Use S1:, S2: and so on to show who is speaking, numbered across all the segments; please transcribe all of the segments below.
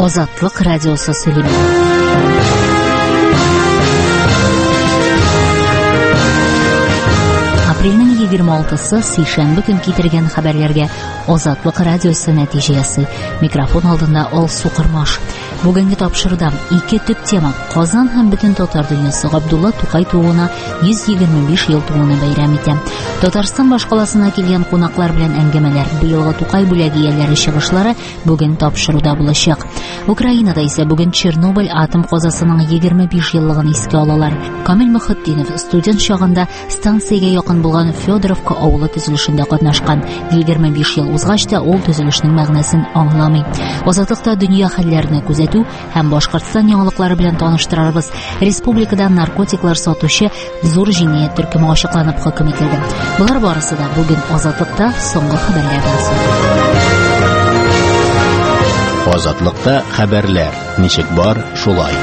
S1: Азатлык радиосы сөйлеме. Апрельнең 26-сы сейшәмбе көн китергән хәбәрләргә Азатлык радиосы нәтиҗә ясый. Микрофон алдында Алсу Кырмаш. Бүгенге тапшыруда 2 төп тема: Казан һәм бөтен татар дөньясы Габдулла Тукай тууына 125 ел тууны бәйрәм итә. Татарстан башкаласына килгән кунаклар белән әңгәмәләр, быелгы Тукай бүләге ияләре чыгышлары бүген тапшыруда булачак. Украинада исә бүген Чернобыль атом казасының 25 еллыгын искә алалар. Камил Мөхетдинов студент чагында станциягә якын булган Федоровка авылы төзелешендә катнашкан. 25 ел узгач та ул төзелешнең мәгънәсен аңламый. Азатлыкта дөнья хәлләренә күзәтү һәм Башкортстан яңалыклары белән таныштырабыз. Республикада наркотиклар сатучы зур җинаять төркеме ачыкланып хөкем ителде. Булар барысы да бүген Азатлыкта соңгы хәбәрләрдән соң.
S2: Азатлыкта хәбәрләр. Ничек бар, шулай.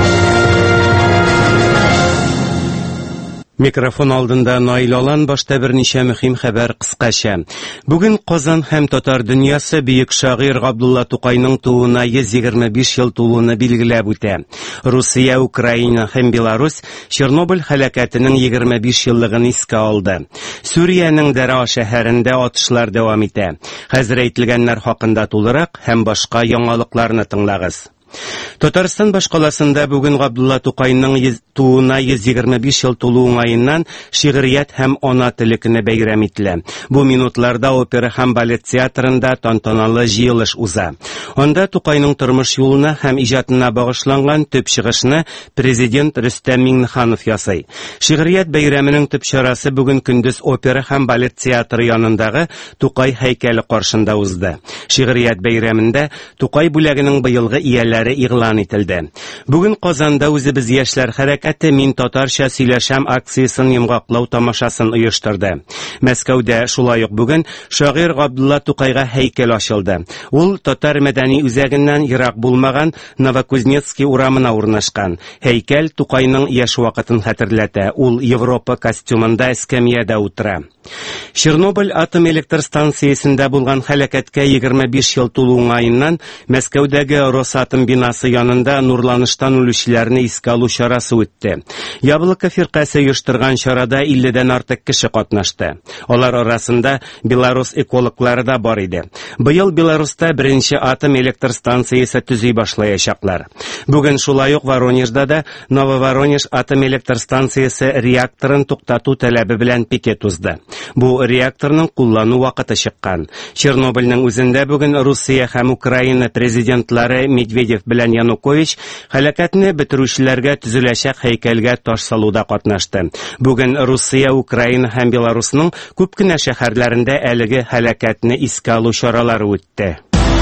S3: Микрофон алдында Наил Алан, башта берничә мөһим хәбәр кыскача. Бүген Казан һәм татар дөньясы бөек шагыйрь Габдулла Тукайның тууына 125 ел тулуны билгеләп үтә. Русия, Украина һәм Беларусь Чернобыль һәлакәтенең 25 еллыгын искә алды. Сүриянең Дәрә шәһәрендә атышлар дәвам итә. Хәзер әйтелгәннәр хакында тулырак һәм башка яңалыкларны тыңлагыз. Татарстан башкаласында бүген Габдулла Тукайның тууына 125 ел тулу уңаеннан шигърият һәм ана теле көне бәйрәм ителә. Бу минутларда опера һәм балет театрында тантаналы җыелыш уза. Анда Тукайның тормыш юлына һәм иҗатына багышланган төп чыгышны президент Рөстәм Миңнеханов ясый. Шигърият бәйрәменең төп чарасы бүген көндез опера һәм балет театры янындагы Тукай һәйкәле каршында узды. Шигърият бәйрәмендә Тукай бүләгенең быелгы ияләре игълан ителде. Бүген Казанда үзебез яшьләр хәрәкәте Мин татарча сөйләшәм акциясын йомгаклау тамашасын оештырды. Мәскәүдә шулай ук бүген шагыйрь Габдулла Тукайга һәйкәл ачылды. Ул татар мәдәни үзәгеннән ерак булмаган Новокузнецкий урамына урнашкан. Һәйкәл Тукайның яшь вакытын хәтерләтә. Ул Европа костюмында эскәмиядә утыра. Чернобыль атом электр станциясендә булган һәлакәткә 25 ел тулу уңаеннан Мәскәүдәге Росатом бинасы янында нурланыштан үлүчеләрне искә алу чарасы үтте. Яблоко фиркасы оештырган чарада 50-дән артык кеше катнашты. Алар арасында Беларус экологлары да бар иде. Быел Беларуста беренче атом электр станциясе төзи башлаячаклар. Бүген шулай ук Воронежда да Нововоронеж атом электр станциясе реакторын туктату таләбе белән пикет узды. Бу реакторның куллану вакыты чыккан. Чернобыльнең үзендә бүген Русия һәм Украина президентлары Медведев белән Янукович һәлакәтне бетерүчеләргә төзеләчәк һәйкәлгә таш салуда катнашты. Бүген Русия, Украина һәм Беларусның күп кенә шәһәрләрендә әлеге һәлакәтне искә алу чаралары үтте.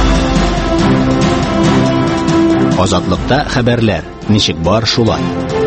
S2: Азатлыкта хәбәрләр. Ничек бар, шулай.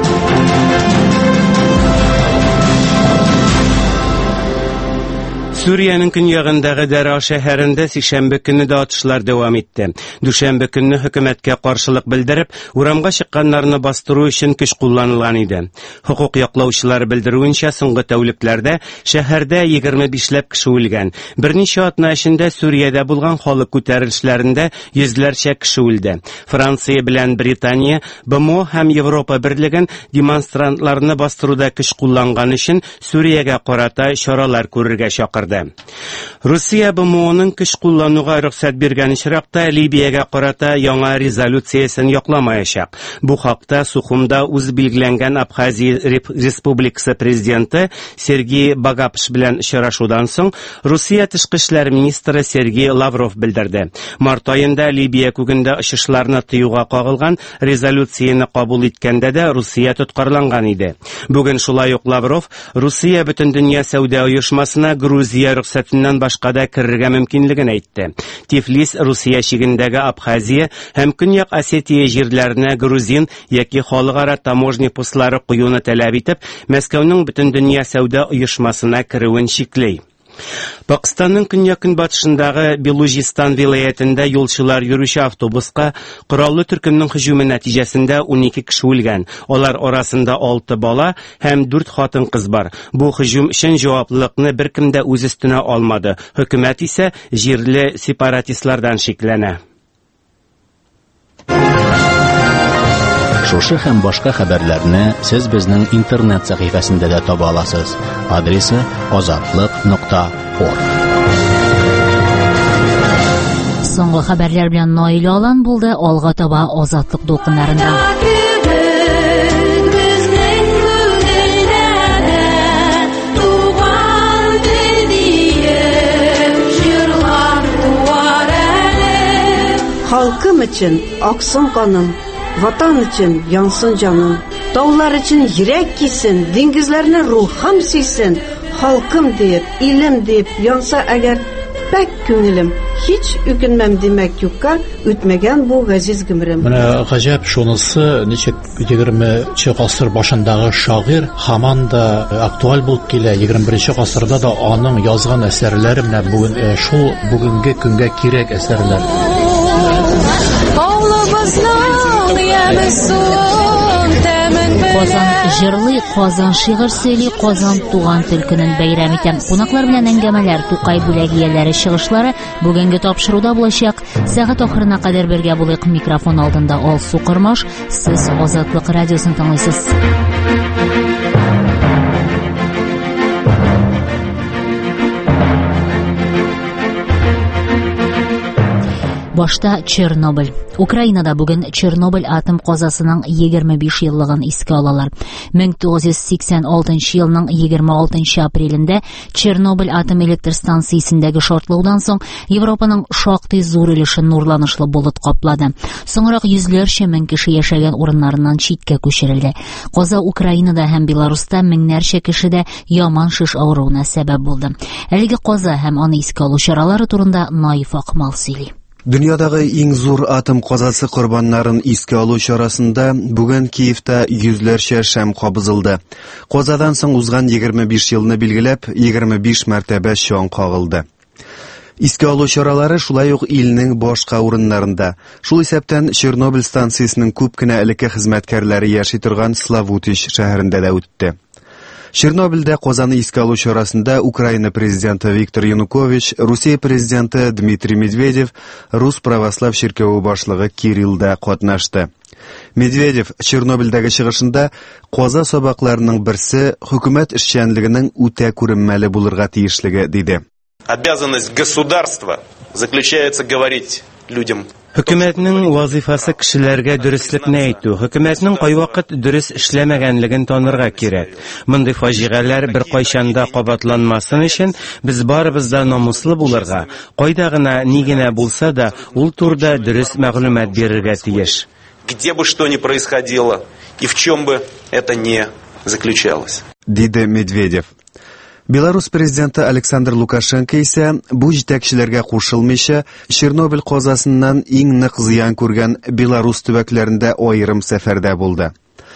S3: Сүриянең көньягындагы Дәрә шәһәрендә сишәмбе көнне дә атышлар дәвам итте. Дүшәмбе көнне хөкүмәткә каршылык белдереп, урамга чыкканнарны бастыру өчен көч кулланылган иде. Хукук яклаучылар белдерүенчә, соңгы тәүлекләрдә шәһәрдә 25ләп кеше үлгән. Берничә атна эчендә Сүриядә булган халык күтәрелешләрендә йөзләрчә кеше үлде. Франция белән Британия БМО һәм Европа берлеген демонстрантларны бастыруда көч кулланган өчен Сүриягә карата чаралар күрергә чакырды. Русия БМОның көч куллануга рөхсәт биргән очракта Либиягә карата яңа резолюциясен якламаячак. Бу хакта Сухумда үз билгеләнгән Абхазия Республикасы президенты Сергей Багапш белән очрашудан соң Русия тышкы эшләр министры Сергей Лавров белдерде. Март аенда Либия күгендә очышларны тыюга кагылган резолюцияне кабул иткәндә дә Русия тоткарланган иде. Бүген шулай ук Лавров Русия бөтен дөнья сәүдә оешмасына Грузия рөхсәтеннән башка да кирергә мөмкинлеген әйтте. Тифлис Русия чигендәге Абхазия һәм Көньяк Осетия җирләренә грузин яки халыкара таможня постлары куюны таләп итеп, Мәскәүнең бөтен дөнья сәүдә оешмасына керүен чиклей. Пакистанның көньяк-көнбатышындагы Белуҗистан вилаятендә юлчылар йөрүче автобуска кораллы төркемнең һөҗүме нәтиҗәсендә 12 кеше үлгән. Алар арасында 6 бала һәм 4 хатын-кыз бар. Бу һөҗүм өчен җаваплылыкны беркем дә үз өстенә алмады. Хөкүмәт исә җирле сепаратистлардан шикләнә.
S2: Шушы һәм башка хәбәрләрне сез безнең интернет сәхифәсендә дә таба аласыз. Адресы azatlyk.org.
S1: Соңгы хәбәрләр белән Наил Алан булды. Алга таба Азатлык дулкыннарында.
S4: Халкым için aksın kanım, vatan için yansın canım, dağlar için yürek giysin, dengizlerine ruham siysin, halkım deyip, ilim deyip yansa eğer pek köngülüm, hiç ükinmem demek yokka, ütmegen bu gaziz gümrüm.
S5: Менә гаҗәп шунысы, ничек 20-нче гасыр башындагы шагыйрь һаман да актуаль булып килә. 21-нче гасырда да аның язган әсәрләре менә бүген шул бүгенге көнгә кирәк әсәрләр.
S1: Казан җырлый, Казан шигырь сөйли, Казан туган тел көнен бәйрәм итә. Кунаклар белән әңгәмәләр, Тукай бүләгияләре чыгышлары бүгенге тапшыруда булачак. Сәгать ахырына кадәр бергә булыйк. Микрофон алдында Алсу Кырмаш, сез Азатлык радиосын тыңлыйсыз. Башта Чернобыль. Украинада бүген Чернобыль атом казасының 25 еллыгын искә алалар. 1986 елның 26 апрелендә Чернобыль атом электр станциясендәге шартлаудан соң Европаның шактый зур өлешен нурланышлы болыт каплады. Соңрак йөзләрчә мең кеше яшәгән урыннарыннан читкә күчерелде. Каза Украинада һәм Беларуста меңнәрчә кешедә яман шиш авыруына сәбәп булды. Әлеге каза һәм аны искә алу чаралары турында Наиф Акмал сөйли.
S6: Дөньядагы иң зур атом казасы корбаннарын искә алу чарасында бүген Киевта йөзләрчә шәм кабызылды. Казадан соң узган 25 елны билгеләп, 25 мәртәбә чаң кагылды. Искә алу чаралары шулай ук илнең башка урыннарында. Шул исәптән Чернобыль станциясенең күп кенә элекке хезмәткәрләре яши торган Славутич шәһәрендә дә үтте. Чернобыльдә Казаны искә алу чарасында Украина президенты Виктор Янукович, Русия президенты Дмитрий Медведев, Рус православ чиркәве башлыгы Кирилл да катнашты. Медведев Чернобыльдәге чыгышында каза сабакларының берсе хөкүмәт эшчәнлегенең үтә күренмәле булырга тиешлеге диде.
S7: Обязанность государства заключается говорить людям.
S3: Хөкүмәтнең вазифасы кешеләргә дөреслекне әйтү. Хөкүмәтнең кайвакыт дөрес эшләмәгәнлеген танырга кирәк. Мондый фаҗигаләр бер кайчанда кабатланмасын өчен без барыбыз да намуслы булырга, кайда гына ни генә булса да ул турыда дөрес мәгълүмат бирергә тиеш.
S7: Где бы что ни происходило и в чем бы это ни заключалось.
S6: Диде Медведев. Беларусь президенты Александр Лукашенко исә бу җитәкчеләргә кушылмыйча Чернобыль казасыннан иң нык зыян күргән Беларусь төбәкләрендә аерым сәфәрдә булды.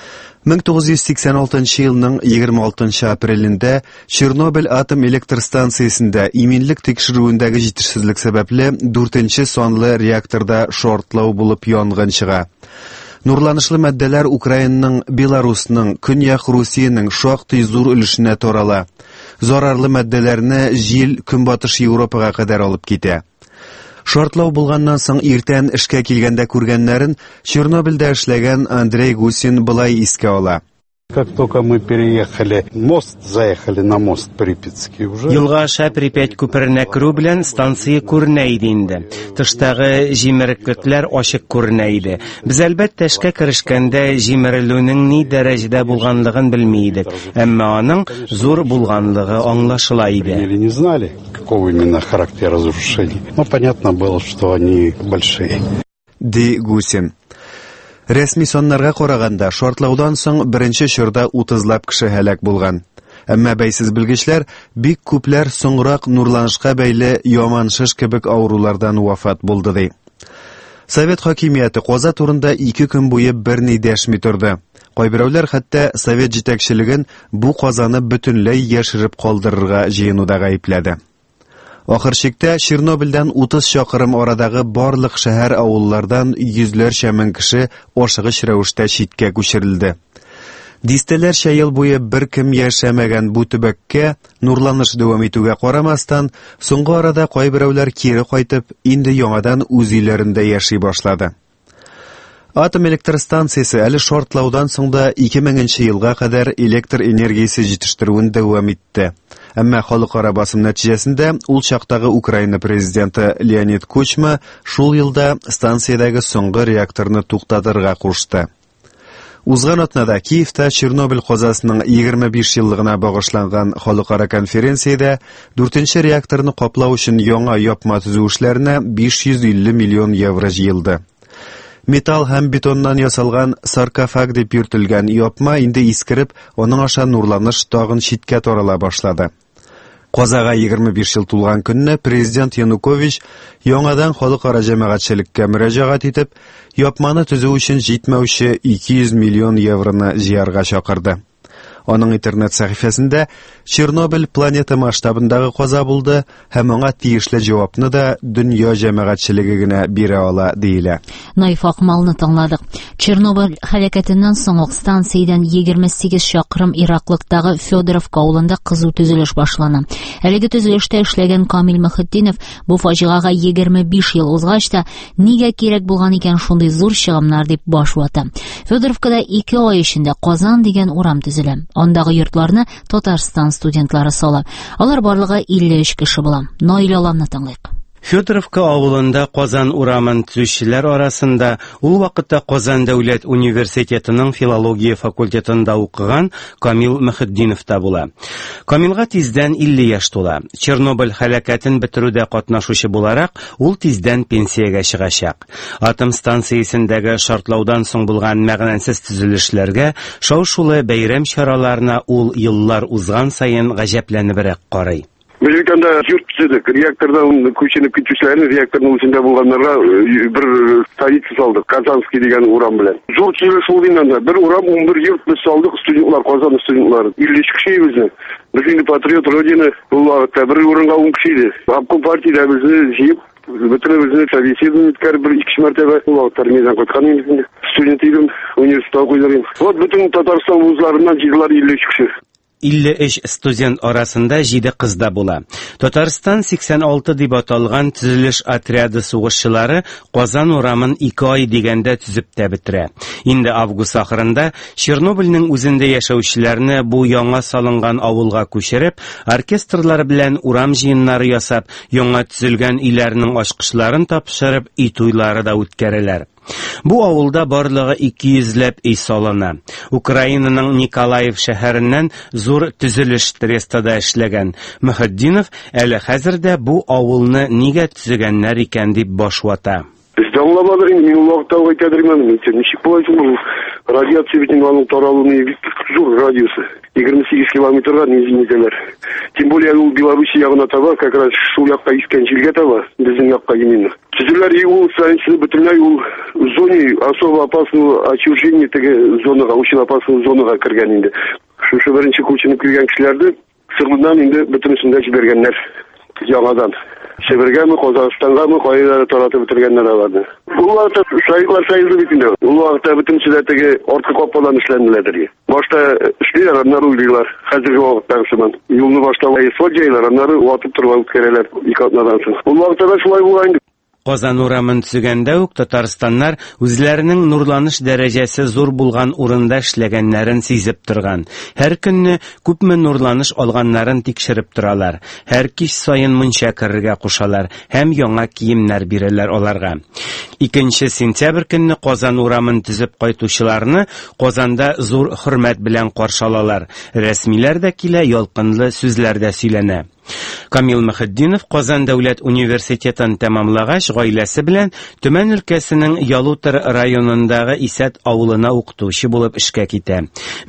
S6: 1986 елның 26 апрелендә Чернобыль атом электр станциясендә иминлек тикшерүендәге җитешсезлек сәбәпле 4-нче санлы реакторда шортлау булып янгын чыга. Нурланышлы матдәләр Украинаның, Беларусның, Көньяк Русиянең шактый зур өлешенә тарала. Зарарлы матдәләрне җил Көнбатыш Европага кадәр алып китә. Шартлау булганнан соң иртән эшкә килгәндә күргәннәрен Чернобыльдә эшләгән Андрей Гусин былай искә ала.
S8: Как только мы переехали мост, заехали на мост Припятский уже.
S3: Елга аша Припять күперенә керү белән станция күренә иде инде. Тыштагы җимереклекләр ачык күренә иде. Без әлбәттә эшкә керешкәндә җимерелүнең ни дәрәҗәдә булганлыгын белми идек, әмма аның зур булганлыгы аңлашыла иде.
S8: Или не знали, какого именно характера разрушений. Но понятно было, что они большие.
S6: Ди Гусин. Рәсми саннарга караганда, шартлаудан соң беренче чорда 30лап кеше һәлак булган. Әмма бәйсез белгечләр бик күпләр соңрак нурланышка бәйле яман шиш кебек авырулардан вафат булды ди. Совет хакимияте каза турында 2 көн буе берни дәшми торды. Кайберәүләр хәтта совет җитәкчелеген бу казаны бөтенләй яшереп калдырырга җыенуда гаепләде. Ахыр чиктә Чернобыльдән 30 чакрым арадагы барлык шәһәр авыллардан йөзләрчә мең кеше ашыгыч рәвештә читкә күчерелде. Дистәләрчә ел буе бер кем яшәмәгән бу төбәккә нурланыш дәвам итүгә карамастан, соңгы арада кайберәүләр кире кайтып, инде яңадан үз өйләрендә яши башлады. Атом электр станциясе әле шартлаудан соң да 2000 елга кадәр электр энергиясе җитештерүен дәвам итте. Әмма халыкара басым нәтиҗәсендә ул чактагы Украина президенты Леонид Кучма шул елда станциядәге соңгы реакторны туктатырга кушты. Узган атнада Киевта Чернобыль казасының 25 еллыгына багышланган халыкара конференциядә 4нче реакторны каплау өчен яңа япма төзү эшләренә 550 миллион евро җыелды. Металл һәм бетоннан ясалган саркофаг дип йөртелгән япма инде искереп, аның аша нурланыш тагын читкә тарала башлады. Казага 25 ел тулган көнне президент Янукович яңадан халыкара җәмәгатьчелеккә мөрәҗәгать итеп, япманы төзү өчен җитмәүче 200 миллион евроны җыярга чакырды. Аның интернет сәхифәсендә Чернобыль планета масштабындагы каза булды һәм аңа тиешле җавапны да дөнья җәмәгатьчелеге генә бирә ала диелә.
S1: Наиф Акмалны тыңладык. Чернобыль һәлакәтеннән соң станциядән 28 чакрым ераклыктагы Федоровка авылында кызу төзелеш башлана. Әлеге төзелештә эшләгән Камил Мөхетдинов бу фаҗигага 25 ел узгач та нигә кирәк булган икән шундый зур чыгымнар дип баш вата. Федоровкада 2 ай эчендә Казан дигән урам төзелә. Андагы йортларны Татарстан студентлары сала. Алар барлыгы 53 кеше була. Наил Аламны тыңлыйк.
S3: Федоровка авылында Казан урамын төзүчеләр арасында ул вакытта Казан дәүләт университетының филология факультетында укыган Камил Мөхетдинов та була. Камилга тиздән 50 яшь тула. Чернобыль һәлакәтен бетерүдә катнашучы буларак, ул тиздән пенсиягә чыгачак. Атом станциясендәге шартлаудан соң булган мәгънәсез төзелешләргә, шау-шулы бәйрәм чараларына ул еллар узган саен гаҗәпләнебрәк карый.
S9: Biz bir tane yurt tutulduk. Reaktörden köşenip gitmişlerin reaktörün içinde bulganlara bir sayısı saldık. Kazanski degen uram bilen. Zor çevre olduğundan da bir uram 11 yurt biz saldık. Studentlar, Kazan studentlar. 50 kişiyi bizi. Biz şimdi Patriot Rodina bu vakitte bir oranga 10 kişiydi. Abkom partide bizi jiyip bütün bizni tabiiyyatını etkar bir 2 mertebe bu vakitte meydan koyduğum için studentiydim. Üniversite okuyordum. Вот bütün Tatarstan vuzlarından yıllar 50 kişi.
S3: 53 студент арасында 7 кыз да була. Татарстан 86 дип аталган төзелеш отряды сугышчылары Казан урамын 2 ай дигәндә төзеп тә бетерә. Инде август ахырында Чернобыльнең үзендә яшәүчеләрне бу яңа салынган авылга күчереп, оркестрлар белән урам җыеннары ясап, яңа төзелгән өйләрнең ачкычларын тапшырып, үй туйлары да үткәрәләр. Бу авылда барлыгы 200 үй салына. Украинаның Николаев шәһәреннән зур төзелеш трестада эшләгән Мөхетдинов әле хәзердә бу авылны нигә төзегәннәр икән дип баш вата.
S9: Anlamadım, ben o vakti o kadarıyım. Nişik boyacım, radyasyon bütün alanın taralığını zor radyosu. 28 kilometreden iznizeler. Тем более у Беларуси явно тава, как раз şu yakka iskençilge tava, bizim yakka именно. Sizler iyi ol, sayısını bütünler ol, zoni, особо опасного отчуждения, zonaga, очень опасного zonaga kirgen indi. Şu birinci koçunu kirgen kişilerdi, sırlından indi bütün üstünde jibergenler, yağadan. Severge mi, Kazakistan'a mı, kayıları taratı bitirgenler vardı. Bu vakıta sayıklar sayıldı bitinde. Bu vakıta bütün süretteki orta kopmadan işlendiler. Başta işliler, onları uydular. Hazırki vakıtta kısmen. Yolunu başta esfacaylar, onları vatıp turbalıp kereler ikatnadan sonra. Bu vakıta da şulay bulaydı.
S3: Казан урамын төзегәндә үк Татарстаннар үзләренең нурланыш дәрәҗәсе зур булган урында эшләгәннәрен сизеп торган. Һәр көнне күпме нурланыш алганнарын тикшереп торалар. Һәр кич саен мунча керергә кушалар һәм яңа киемнәр бирәләр аларга. 2 сентябрь көнне Казан урамын төзеп кайтучыларны Казанда зур хөрмәт белән каршы алалар. Рәсмиләр дә килә, ялкынлы сүзләр дә сөйләнә. Камил Мөхетдинов Казан дәүләт университетын тәмамлагач, гаиләсе белән Төмән өлкәсенең Ялутыр районындагы Исәт авылына укытучы булып эшкә китә.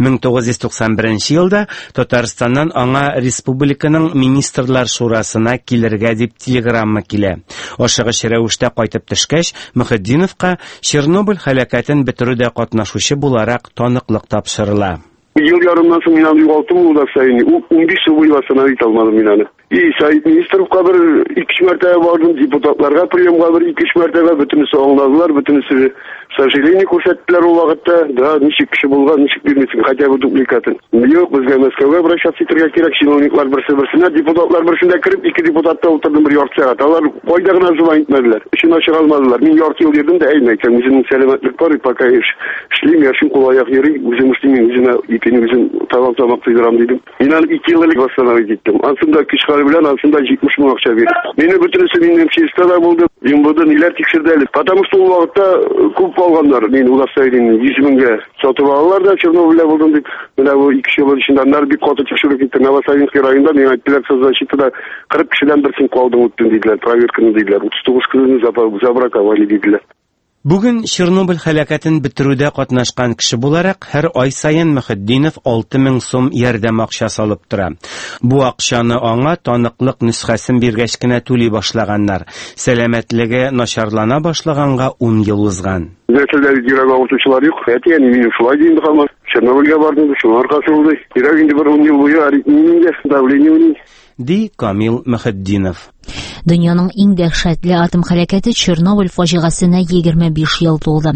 S3: 1991 елда Татарстаннан аңа республиканың министрлар шурасына килергә дип телеграмма килә. Ашыгыч рәвештә кайтып төшкәч, Мөхетдиновка Чернобыль һәлакәтен бетерүдә катнашучы буларак таныклык тапшырыла.
S9: Yıl yarımdan sonra inan yuvaltım uğraşsayını. 15 yıl boyu vasana ait almadım inanı. Sayın Ministerovga bir 2 mərtəbə vardım, deputatlarga приемга bir 2-3 mərtəbə bütünüsü anladılar, bütünüsü сожаление күрсәттеләр ул вакытта. Да, ничек кеше булган, ничек бирмисең, хотя бы дубликатын. Юк, безгә Мәскәүгә обращаться итәргә кирәк, чиновниклар берсе-берсенә, депутатлар берсендә кереп, 2 депутатта утырдым bir ярты сәгать. Алар кайда гына зула итмәделәр. Өчен ачык алмадылар. Мин ярты ел йөрдем дә әйтмәйтем, үземнең сәламәтлек бар, пока эшлим, яшим кулаяк йөри, үзем эшлим, үземә ипене үзем тамак тыйдырам дидем. Мин аны 2 ел элек восстановить иттем. Ансында кишкары белән ансында 70 мең акча бирдем. Мине бөтенесе минем чистада булды. МВД ниләр тикшерде. Потому что ул вакытта күп алганнар. Мин удостоверение 100 меңгә сатып алалар да Чернобыльдә булдым дип. Менә бу 2 ел эчендә аннар бик каты тикшерү китте. Новосавинский районда мин әйттеләр, соцзащитада 40 кешедән берсен калдым үттем диделәр. Проверканы диделәр. 39 кешене забраковали диделәр.
S3: Бүген Чернобыль һәлакәтен бетерүдә катнашкан кеше буларак һәр ай сайын Мөхәддинов 6000 сум ярдәм акчасы алып тора. Бу акчаны аңа таныклык нөсхәсен биргәч кенә түли башлаганнар. Сәламәтлеге начарлана башлаганга 10 ел узган.
S9: Нәрсәләр йөрәк авыртучылар юк. Әтиәни мин шулай динде һәм Чернобыльгә бардым, шуның аркасы булды. Йөрәк инде bir 10 ел буе аритмиягә, давление
S3: ди Камил Мөхәддинов.
S1: Дөньяның иң дәһшәтле атом һәлакәте Чернобыль фаҗигасенә 25 ел тулды.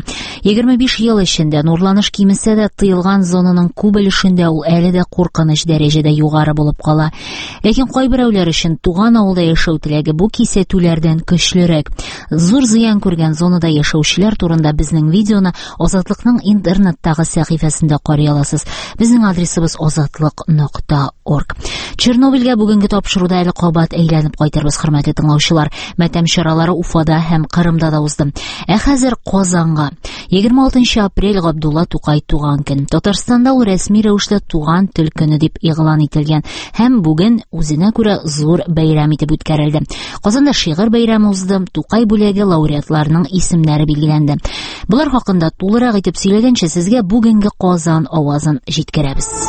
S1: 25 ел эчендә нурланыш кимесә дә тыелган зонаның күп өлешендә ул әле дә куркыныч дәрәҗәдә югары булып кала. Ләкин кайберәүләр өчен туган авылда яшәү теләге бу кисәтүләрдән көчлерәк. Зур зыян күргән зонада яшәүчеләр турында безнең видеоны Азатлыкның интернеттагы сәхифәсендә карый аласыз. Безнең адресыбыз azatlык.org. Чернобыльгә бүгенге тапшыруда әле кабат әйләнеп кайтырбыз, хөрмәтле тыңлаучылар. Матәм чаралары Уфада һәм Кырымда да узды. Хәзер Казанга 26 апрель Габдулла Тукай туган көн. Татарстанда ул рәсми рәвештә туган тел көне дип игълан ителгән һәм бүген үзенә күрә зур бәйрәм итеп үткәрелде. Казанда шигырь бәйрәме узды, Тукай бүләге лауреатларының исемнәре билгеләнде. Булар хакында тулырак итеп сөйләгәнчә сезгә бүгенге Казан авазын җиткерәбез.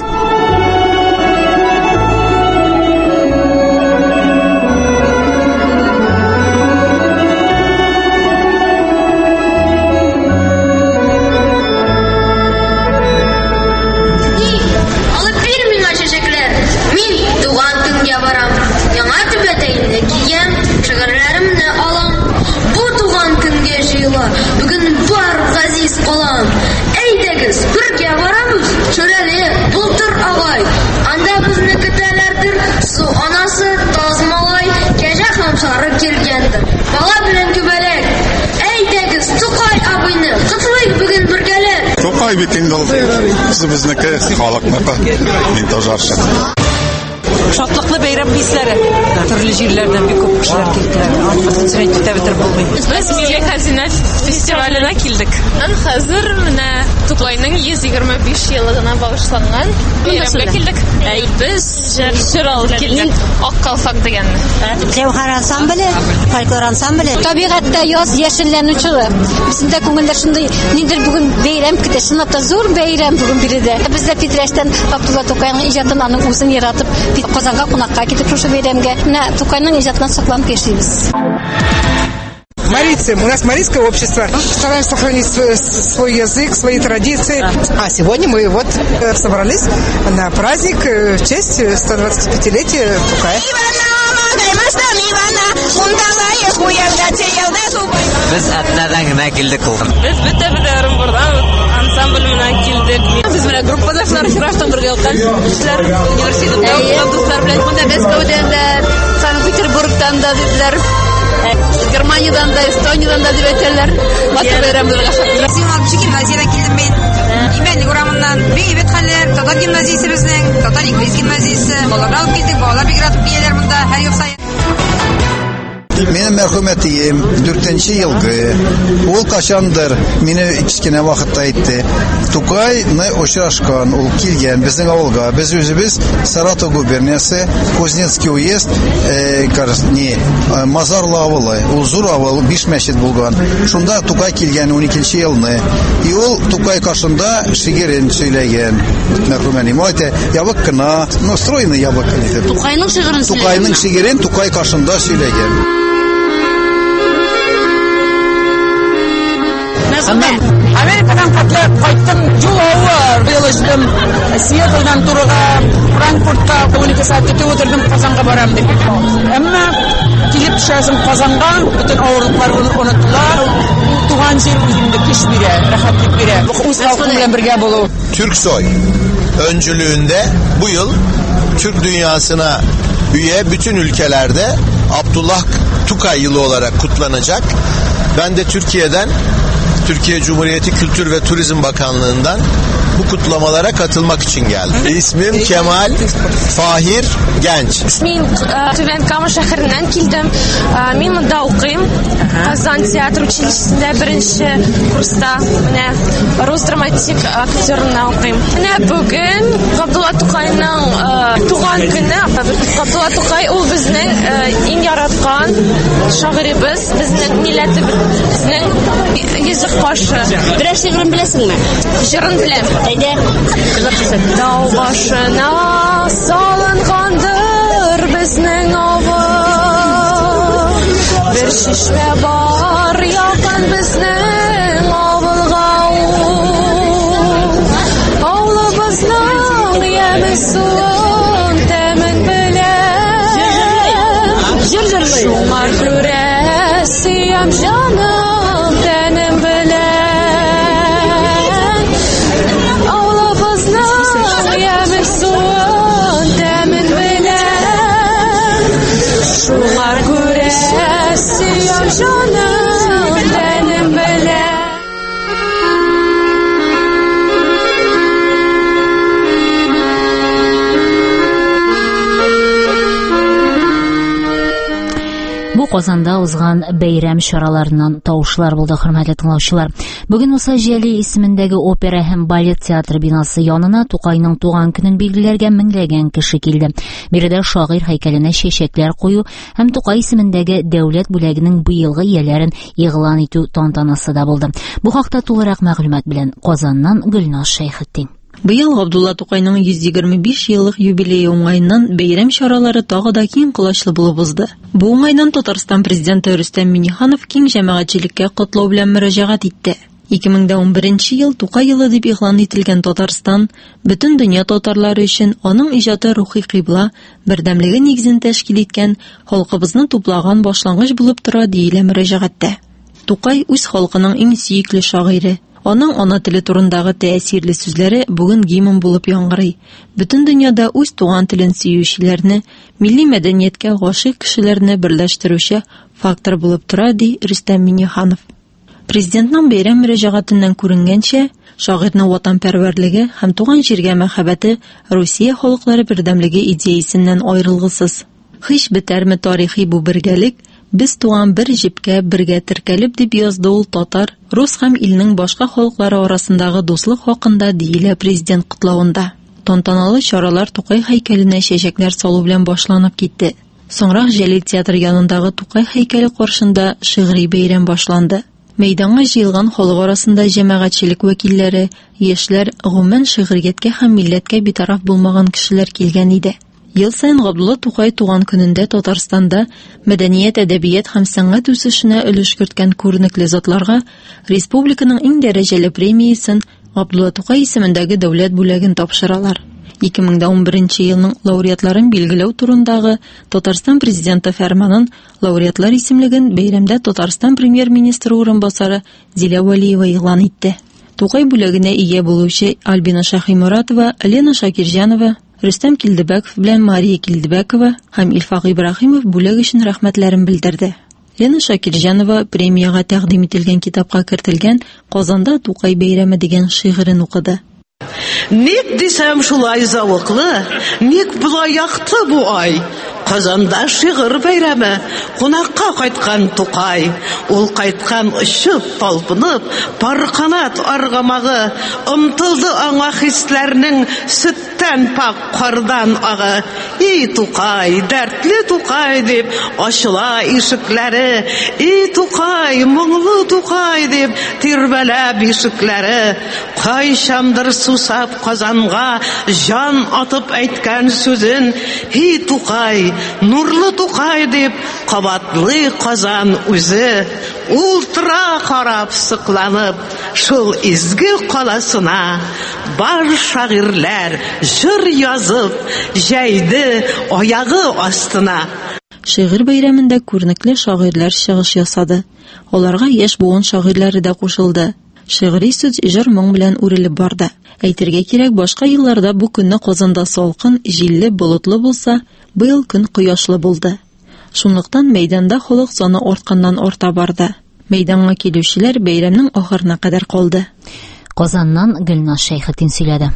S10: Бүген бар газиз калам. Әйдәгез, бергә барабыз. Шөрәле, бултыр агай. Анда безне көтәләрдер. Су анасы тазмалай, кәҗә һәм сары килгәндер. Бала белән күбәләк. Әйдәгез, Тукай абыйны котлыйк бүген бергәләп.
S11: Тукай бит инде ул. Безнеке халыкныкы. Мин тожарчы.
S12: Шатлыклы бәйрәм хисләре. Төрле җирләрдән бик күп кешеләр килделәр. Хәзер китәбетер булмый. Без Милли хәзинә фестиваленә килдек. Хәзер менә Тукайның 125 еллыгына багышланган бәйрәмгә килдек. Без җыр алып килдек. Ак калфак дигәнне.
S13: Җәүһәр ансамбле, фольклор ансамбле. Табигатьтә яз яшелләнүче. Бездә күңелдә шундый ниндер бүген бәйрәм көтә. Шунда зур бәйрәм бүген биредә. Бездә Питрәштән Габдулла Тукайның иҗатын аның үзен яратып Казанга кунакка китеп шушы бәйрәмгә. Менә Тукайның иҗатынан сакланып яшибез.
S14: Марийцы. У нас марийское общество. Стараемся сохранить свой язык, свои традиции. А сегодня мы вот собрались на праздник в честь 125-летия Тукая.
S15: Biz Atnadan gina keldik.
S12: Biz bitta bilarim burada ансамбль bilan keldik. Biz bilan gruppadashlar Shirashdan birga o'qigan. Sizlar universitetda o'quvchilar bilan bunda Moskvadan da, Sankt-Peterburgdan da dedilar. Germaniyadan da, Estoniyadan da deb aytdilar. Batı bayramlarga chaqirdilar.
S16: Символ гимназияда килдем мен. Имәнлек урамыннан бейбет хәлләр, татар гимназиясе безнең, татар инглиз гимназиясе. Балалар алып килдек, балалар бик рәт бияләр монда һәр ел сайын.
S17: Минем мәрхүмәтием 4-нче елгы. Ул качандыр мине кичкенә вакытта әйтте. Тукайны очрашкан, ул килгән безнең авылга. Без үзебез Саратов губерниясе, Кузнецкий уезд, Мазарлы авылы. Ул зур авыл, 5 мәчет булган. Шунда Тукай килгән 12-нче елны. И ул Тукай кашында шигырен сөйләгән. Мәрхүмәнем әйтә, ябык кына, стройный ябык диде.
S13: Тукайның шигырен сөйләгән.
S17: Тукайның шигырен Тукай кашында сөйләгән.
S12: Анда
S18: Америкадан кайттым, жол авыр, быел эштем. Сиэтлдан турга, Франкфуртка 12 саат көтүп отурдум, Казанга барам деп. Әмма килеп төшәсем Казанга, бүтән авырлыклар онытыла. Туган жер үзеңдә кеш бирә, рәхәтлек бирә. Үз халкым белән бергә булу.
S19: Türksoy öncülüğünde bu yıl Türk dünyasına üye bütün ülkelerde Abdullah Tukay yılı olarak kutlanacak. Ben de Türkiye Cumhuriyeti Kültür ve Turizm Bakanlığı'ndan bu kutlamalara katılmak için geldim. İsmim Kemal Fahir Genç.
S12: Мен Түбән Кама шәһәреннән килдем. Мин монда укыйм. Казан театр училищесендә 1-нче курста. Менә рус драматик актерына укыйм. Менә бүген Габдулла Тукайның туган көне. Габдулла Тукай ул безнең иң яраткан шагыйрыбыз, безнең милләтебезнең йөзек кашы.
S13: Берәр шигырен беләсеңме?
S12: Җырын беләм.
S13: Әйдә.
S12: Тау башына салынгандыр безнең авыл. Бер шишмә бар якын безнең авылга ул. Авылыбызның яме суын тәмен беләм. Шуңа күрә сөям җаным тәнем беләм. Шуңа күрә сөям җаным тәнем белән.
S1: Бу Казанда узган бәйрәм чараларыннан тавышлар булды, хөрмәтле тыңлаучылар. Бүген Муса Җәли исемендәге опера һәм балет театры бинасы янына Тукайның туган көнен билгеләргә меңләгән кеше килде. Биредә шагыйрь һәйкәленә чәчәкләр кую һәм Тукай исемендәге дәүләт бүләгенең быелгы ияләрен игълан итү тантанасы да булды. Бу хакта тулырак мәгълүмат белән Казаннан Гөлназ Шәйхетдин.
S20: Быел Габдулла Тукайның 125 еллык юбилее уңайыннан бәйрәм чаралары тагы да киң кылачлы булып узды. Бу уңайдан Татарстан президенты Рөстәм Миңнеханов киң җәмәгатьчелеккә котлау белән мөрәҗәгать итте. 2011 ел Тукай елы дип игълан ителгән Татарстан бөтен дөнья татарлары өчен аның иҗаты рухи кыйбла, бердәмлеге нигезен тәшкил иткән, халкыбызны туплаган башлангыч булып тора диелә мөрәҗәгатьтә. Тукай үз халкының иң сөекле шагыйре. Аның ана теле турындагы тәэсирле сүзләре бүген гимн булып яңгырый. Бөтен дөньяда үз туган телен сөючеләрне, милли мәдәнияткә гашыйк кешеләрне берләштерүче фактор булып тора, ди Рөстәм Миңнеханов. Президентның бәйрәм мөрәҗәгатеннән күренгәнчә, шагыйрьнең ватанпәрвәрлеге һәм туган җиргә мәхәббәте Русия халыклары бердәмлеге идеясеннән аерылгысыз. Һич бетәрме тарихи бу бергәлек, без туган бер җепкә бергә теркәлеп дип язды ул татар, рус һәм илнең башка халыклары арасындагы дуслык хакында диелә президент котлавында. Тантаналы чаралар Тукай һәйкәленә чәчәкләр салу белән башланып китте. Соңрак Җәлил театр янындагы Тукай һәйкәле каршында шигъри бәйрәм башланды. Мәйданга җыелган халык арасында җәмәгатьчелек вәкилләре, яшьләр, гомумән шигърияткә һәм милләткә битараф булмаган кешеләр килгән иде. Ел сайын Габдулла Тукай туган көнендә Татарстанда мәдәният, әдәбият һәм сәнгать үсешенә өлеш керткән күренекле затларга республиканың иң дәрәҗәле премиясын Габдулла Тукай исемендәге дәүләт бүләген тапшыралар. 2011 елның лауреатларын билгеләү турындагы Татарстан президенты фәрманын лауреатлар исемлеген бәйрәмдә Татарстан премьер-министры урынбасары Зилә Вәлиева игълан итте. Тукай бүләгенә ия булучы Альбина Шаһиморатова, Лена Шакирҗанова, Рөстәм Килдебәков белән Мария Килдебәкова һәм Илфак Ибраһимов бүләк өчен рәхмәтләрен белдерде. Лена Шакирҗанова премияга тәкъдим ителгән китапка кертелгән Казанда Тукай бәйрәме дигән шигырен укыды.
S21: Ник дисәм шулай зауыклы, ник булай якты бу ай. Казанда шигырь бәйрәме, кунакка кайткан Тукай. Ул кайткан очып, талпынып, пар канат аргамагы, омтылды аңа хисләрнең сөттән пак кардан агы. И Тукай, дәртле Тукай дип ачыла ишекләре. И Тукай, моңлы Тукай дип тирбәләп ишекләре. Кайчандыр сусап Казанга жан атып әйткән сүзен. И Тукай, нурлы Тукай дип кабатлый Казан үзе. Ул тора карап сыкланып, шул изге каласына бар шагыйрьләр җыр язып, җәйде аягы астына.
S20: Шигырь бәйрәмендә күренекле шагыйрьләр чыгыш ясады. Аларга яшь буын шагыйрьләре дә кушылды. Шигъри сүз җыр моң белән үрелеп барды. Әйтергә кирәк, башка елларда бу көнне Казанда салкын, җилле, болытлы булса, быел көн кояшлы булды. Шунлыктан мәйданда халык саны артканнан арта барды. Мәйданга килүчеләр бәйрәмнең ахырына кадәр калды.
S1: Казаннан Гөлназ Шәйхетдин сөйләде.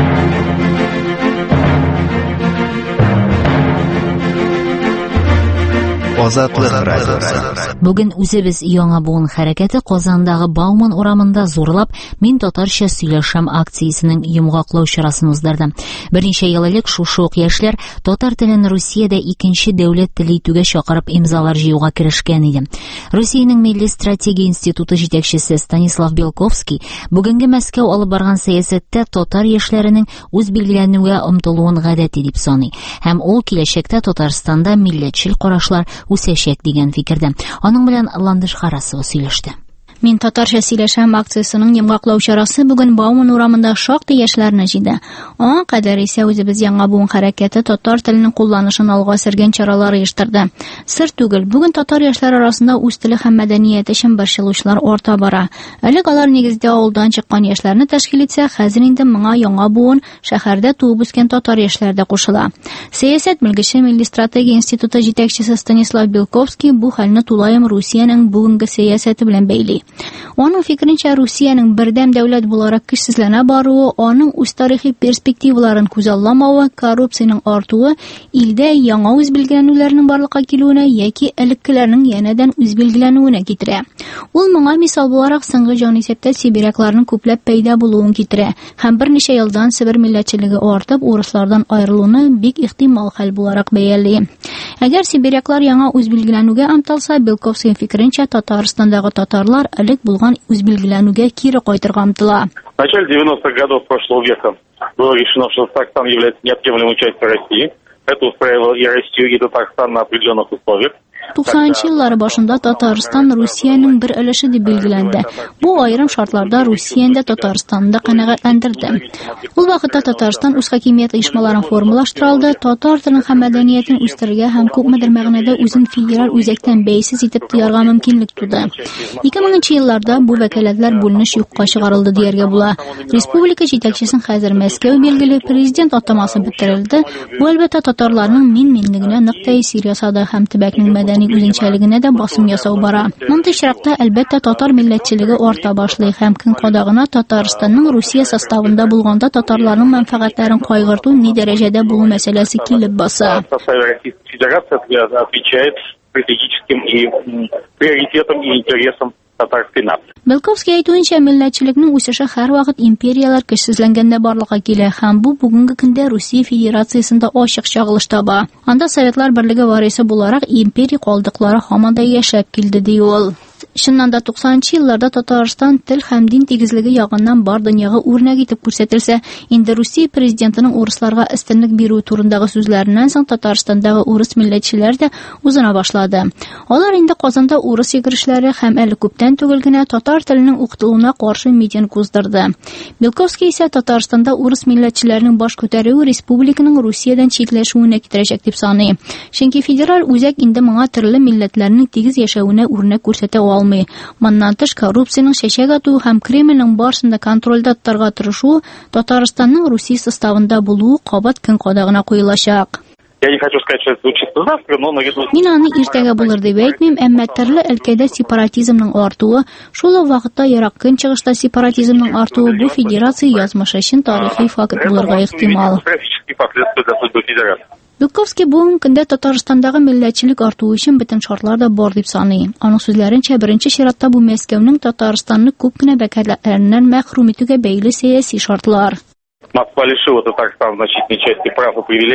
S6: Азатлык радиосы.
S1: Бүген үзебез яңа буын хәрәкәте Казандагы Бауман урамында зурлап «Мин татарча сөйләшәм» акциясенең йомгаклау чарасын уздырды. Берничә ел элек шушы ук яшьләр татар телен Русиядә икенче дәүләт теле итүгә чакырып имзалар җыюга керешкән иде. Русиянең Милли стратегия институты җитәкчесе Станислав Белковский бүгенге Мәскәү алып барган сәясәттә татар яшьләренең үз билгеләнүгә омтылуын гадәти дип саный. Һәм ул киләчәктә Татарстанда милләтчел карашлар үсәчәк дигән фикердә. Аның белән Ландыш Харасова сөйләште.
S2: Мин татарча сөйләшәм акциясының йомгаклау чарасы бүген Бауман урамында шактый яшьләрне җыйды. Аңа кадәр исә үзебез яңа буын хәрәкәте татар теленең кулланышын алга сөргән чаралар оештырды. Сыр түгел, бүген татар яшьләре арасында үз теле һәм мәдәнияте өчен борчылучылар арта бара. Элек алар нигездә авылдан чыккан яшьләрне тәшкил итсә, хәзер инде моңа яңа буын шәһәрдә туып үскән татар яшьләре дә кушыла. Сәясәт белгече Милли стратегия институты җитәкчесе Станислав Белковский бу хәлне тулаем Русиянең бүгенге сәясәте белән бәйли. Аның фикеренчә, Русиянең бердәм дәүләт буларак көчсезләнә баруы, аның үз тарихи перспективаларын күзалламавы, коррупциянең артуы, илдә яңа үз билгеләнүләренең барлыкка килүенә яки элеккеләрнең янәдән үз билгеләнүенә китерә. Ул моңа мисал буларак соңгы җанисәптә сибирякларның күпләп пәйда булуын китерә һәм берничә елдан Сибир милләтчелеге артып, урыслардан аерылуны бик ихтимал хәл буларак бәяли. Әгәр сибиряклар яңа үз билгеләнүгә омтылса, Белковский фикеренчә, Татарстандагы татарлар элек булган үз билгеләнүгә кире кайтырга омтыла.
S22: В начале 90-х годов прошлого века было решено, что Татарстан является неотъемлемой частью России. Это устраивало и Россию, и Татарстан на определенных условиях.
S2: 90 еллары башында Татарстан Русиянең бер өлеше дип билгеләнде. Бу айрым шартларда Русиянда Татарстанны канәгатьләндерде. Ул вакытта Татарстан үз хакимият оешмаларын формалаштыралды, татар телен һәм мәдәниятен үстерергә һәм күпмедер мәгънәдә үзен федераль үзәктән бәйсез итеп тоярга мөмкинлек туды. 2000 елларда бу вәкаләтләр бүленеш юкка чыгарылды дияргә була. Республика җитәкчесен хәзер Мәскәү билгеле президент атамасы бетерелде. Бу әлбәттә татарларның мин-минлегенә нык тәэсир ясады һәм төбәкнең мәдәни үзенчәлегенә дә басым ясау бара. Мондый чиракта әлбәттә татар милләтчелеге арта башлый һәм көн кадагына Татарстанның Русия составында булганда татарларның мәнфәгатьләрен кайгырту ни дәрәҗәдә булу мәсьәләсе килеп баса. Белковский әйтүенчә, милләтчелекнең үсеше һәр вакыт империялар көчсезләнгәндә барлыкка килә һәм бу бүгенге көндә Русия Федерациясендә ачык чагылыш таба. Анда Советлар Берлеге варисы буларак империя калдыклары һаман да яшәп килде ди ул. Шуннан да 90-нчы елларда Татарстан тел һәм дин тигезлеге ягыннан бар дөньяга үрнәк итеп күрсәтелсә, инде Русия президентының урысларга өстенлек бирү турындагы сүзләреннән соң Татарстандагы урыс милләтчеләр дә узына башлады. Алар инде Казанда урыс йөгерешләре һәм әле күптән түгел генә татар теленең укытылуына каршы митинг уздырды. Белковский исә Татарстанда урыс милләтчеләренең баш күтәрүе республиканың Русиядән читләшүенә китерәчәк дип саный. Чөнки федераль үзәк инде моңа төрле милләтләрнең тигез яшәвенә үрнәк күрсәтә алмый. Моннан тыш коррупциянең чәчәк атуы һәм Кремльнең барышында контрольдә тотарга тырышу Татарстанның Русия составында булуы кабат көн кадагына куелачак.
S22: Я не хочу сказать, что это звучит завтра, но наверное...
S2: Мин аны иртәгә булыр дип әйтмим, әмма төрле өлкәдә сепаратизмның артуы, шул ук вакытта ерак көнчыгышта сепаратизмның артуы бу федерация язмышы өчен тарихи факт булырга ихтимал. Белковский бүгенге көндә Татарстандагы милләтчелек артуы өчен бөтен шартлар да бар дип саный. Аның сүзләренчә, беренче чиратта бу Мәскәүнең Татарстанны күп кенә вәкаләтләреннән мәхрүм итүгә бәйле сәяси шартлар.
S22: Москва лишила Татарстан значительной части прав и привилегий,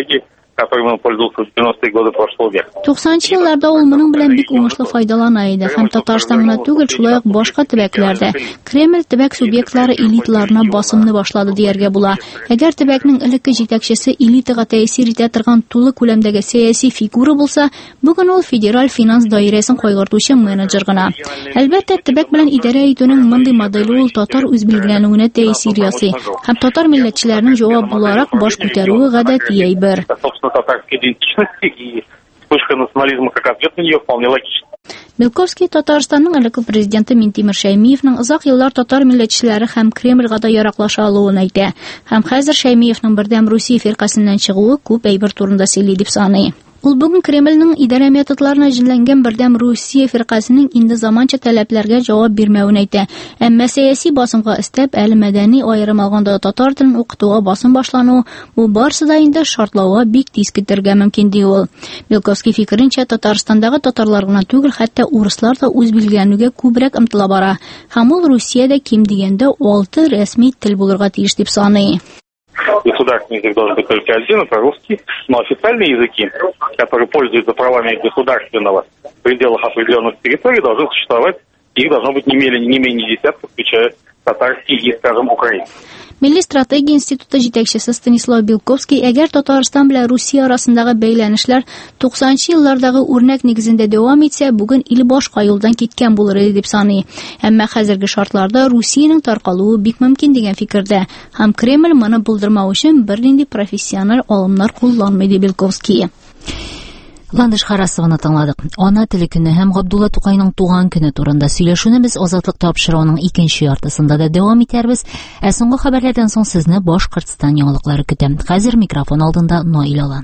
S22: которым он пользовался в 90-е годы прошлого века.
S2: 90 елларда ул моның белән бик уңышлы файдалана иде һәм Татарстан гына түгел, шулай ук башка төбәкләрдә. Кремль төбәк субъектлары элиталарына басымны башлады дияргә була. Әгәр төбәкнең элекке җитәкчесе элитага тәэсир итә торган тулы күләмдәге сәяси фигура булса, бүген ул федераль финанс даирәсен кайгыртучы менеджер гына. Әлбәттә, төбәк белән идарә итүнең мондый моделе ул татар үз билгеләнүенә тәэсир ясый һәм татар милләтчеләренең җавап буларак баш күтәрүе гадәти әйбер.
S22: Татарской идентичности и вспышка национализма как ответ на нее вполне логично.
S2: Белковский Татарстанның элекке президенты Минтимер Шәймиевның озак еллар татар милләтчеләре һәм Кремльгә да яраклаша алуын әйтә. Һәм хәзер Шәймиевның бердәм Русия фиркасыннан чыгуы күп әйбер турында сөйли дип саный. Ул бүген Кремльнең идарә методларына җинләнгән бердәм Русия фиркасының инде заманча таләпләргә җавап бирмәвен әйтә. Әмма сәяси басымга өстәп, әле мәдәни аерым алганда татар телен укытуга басым башлану, бу барысы да инде шартлауга бик тиз китәргә мөмкин ди ул. Белковский фикеренчә, Татарстандагы татарлар гына түгел, хәтта урыслар да үз билгеләнүгә күбрәк ымтыла бара. Һәм ул Русиядә ким дигәндә 6 рәсми тел булырга тиеш дип саный.
S22: Государственный язык должен быть только один, это русский, но официальные языки, которые пользуются правами государственного в пределах определенных территорий, должны существовать, их должно быть не менее десятка, включая татарский и, скажем, украинский.
S2: Milli Strategiya Instituты җитәкчесе Станислав Белковский, әгәр Татарстан белән Русия арасындагы бәйләнешләр 90-нчы еллардагы үрнәк нигезендә дәвам итсә, бүген ил башка юлдан киткән булыр иде дип саный. Әмма хәзерге шартларда Русиянең таркалуы бик мөмкин дигән фикердә. Һәм Кремль моны булдырмау өчен бернинди профессиональ алымнар кулланмый ди Белковский.
S1: Ландыш Харасованы тыңладык. Ана теле көне һәм Габдулла Тукайның туган көне турында сөйләшүне без Азатлык тапшыруының икенче яртысында да дәвам итәрбез. Ә соңгы хәбәрләрдән соң сезне Башкортстан яңалыклары көтә. Хәзер микрофон алдында Наил Алан.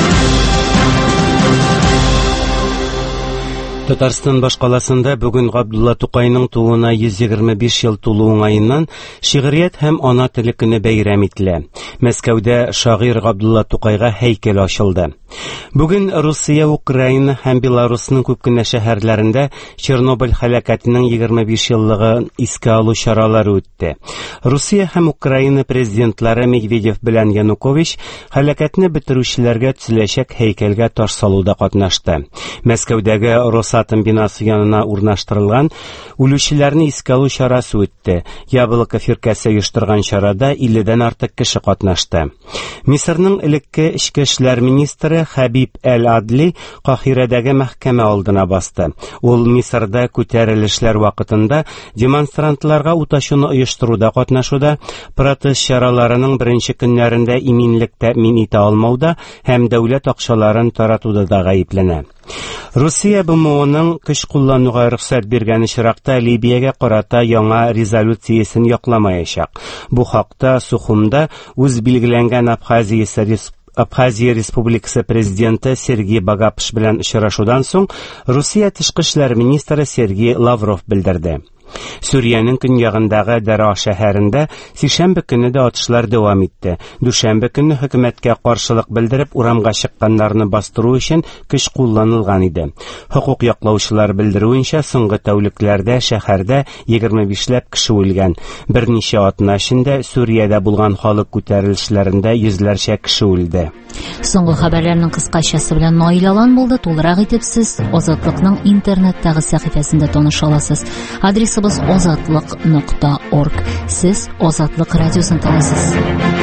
S3: Татарстан башкаласында бүген Габдулла Тукайның тууына 125 ел тулу уңаеннан шигърият һәм ана теле көне бәйрәм ителә. Мәскәүдә шагыйрь Габдулла Тукайга һәйкәл ачылды. Бүген Русия, Украина һәм Беларусның күп кенә шәһәрләрендә Чернобыль һәлакәтенең 25 еллыгын искә алу чаралары үтте. Русия һәм Украина президентлары Медведев белән Янукович һәлакәтне бетерүчеләргә төзеләчәк һәйкәлгә таш салуда катнашты. Мәскәүдәге Росатом бинасы янына урнаштырылган үлүчеләрне искә алу чарасы үтте. Яблоко фиркасы оештырган чарада 50-дән артык кеше катнашты. Мисырның элекке эчке эшләр министры Хабиб Әл-Адли Каһирәдәге мәхкәмә алдына басты. Ул Мисырда күтәрелешләр вакытында демонстрантларга уташуны оештыруда катнашуда, протест чараларының беренче көннәрендә иминлек тәэмин итә алмауда һәм дәүләт акчаларын таратуда да гаепләнә. Русия БМОның көч куллануга рөхсәт биргән очракта Либиягә карата яңа резолюциясен якламаячак. Бу хакта Сухумда үз билгеләнгән Абхазия Республикасы президенты Сергей Багапыш белән очрашудан соң Русия тышкы эшләр министры Сергей Лавров белдерде. Сүриянең көньягындагы Дара шәһәрендә сишәмбе көне дә атышлар дәвам итте. Дүшәмбе көне хөкүмәткә каршылык белдереп урамга чыкканнарны бастыру өчен көч кулланылган иде. Хукук яклаучылар белдерүенчә, соңгы тәүлекләрдә шәһәрдә 25ләп кеше үлгән. Берничә атна эчендә Сүриядә булган халык күтәрелешләрендә йөзләрчә кеше үлде.
S1: Соңгы хәбәрләрнең кыскачасы белән Наил Алан булды. Тулырак итеп сез Азатлыкның интернеттагы сәхифәсендә таныша аласыз. Адресыбыз azatlyk.org. Сез Азатлык радиосын тыңлыйсыз.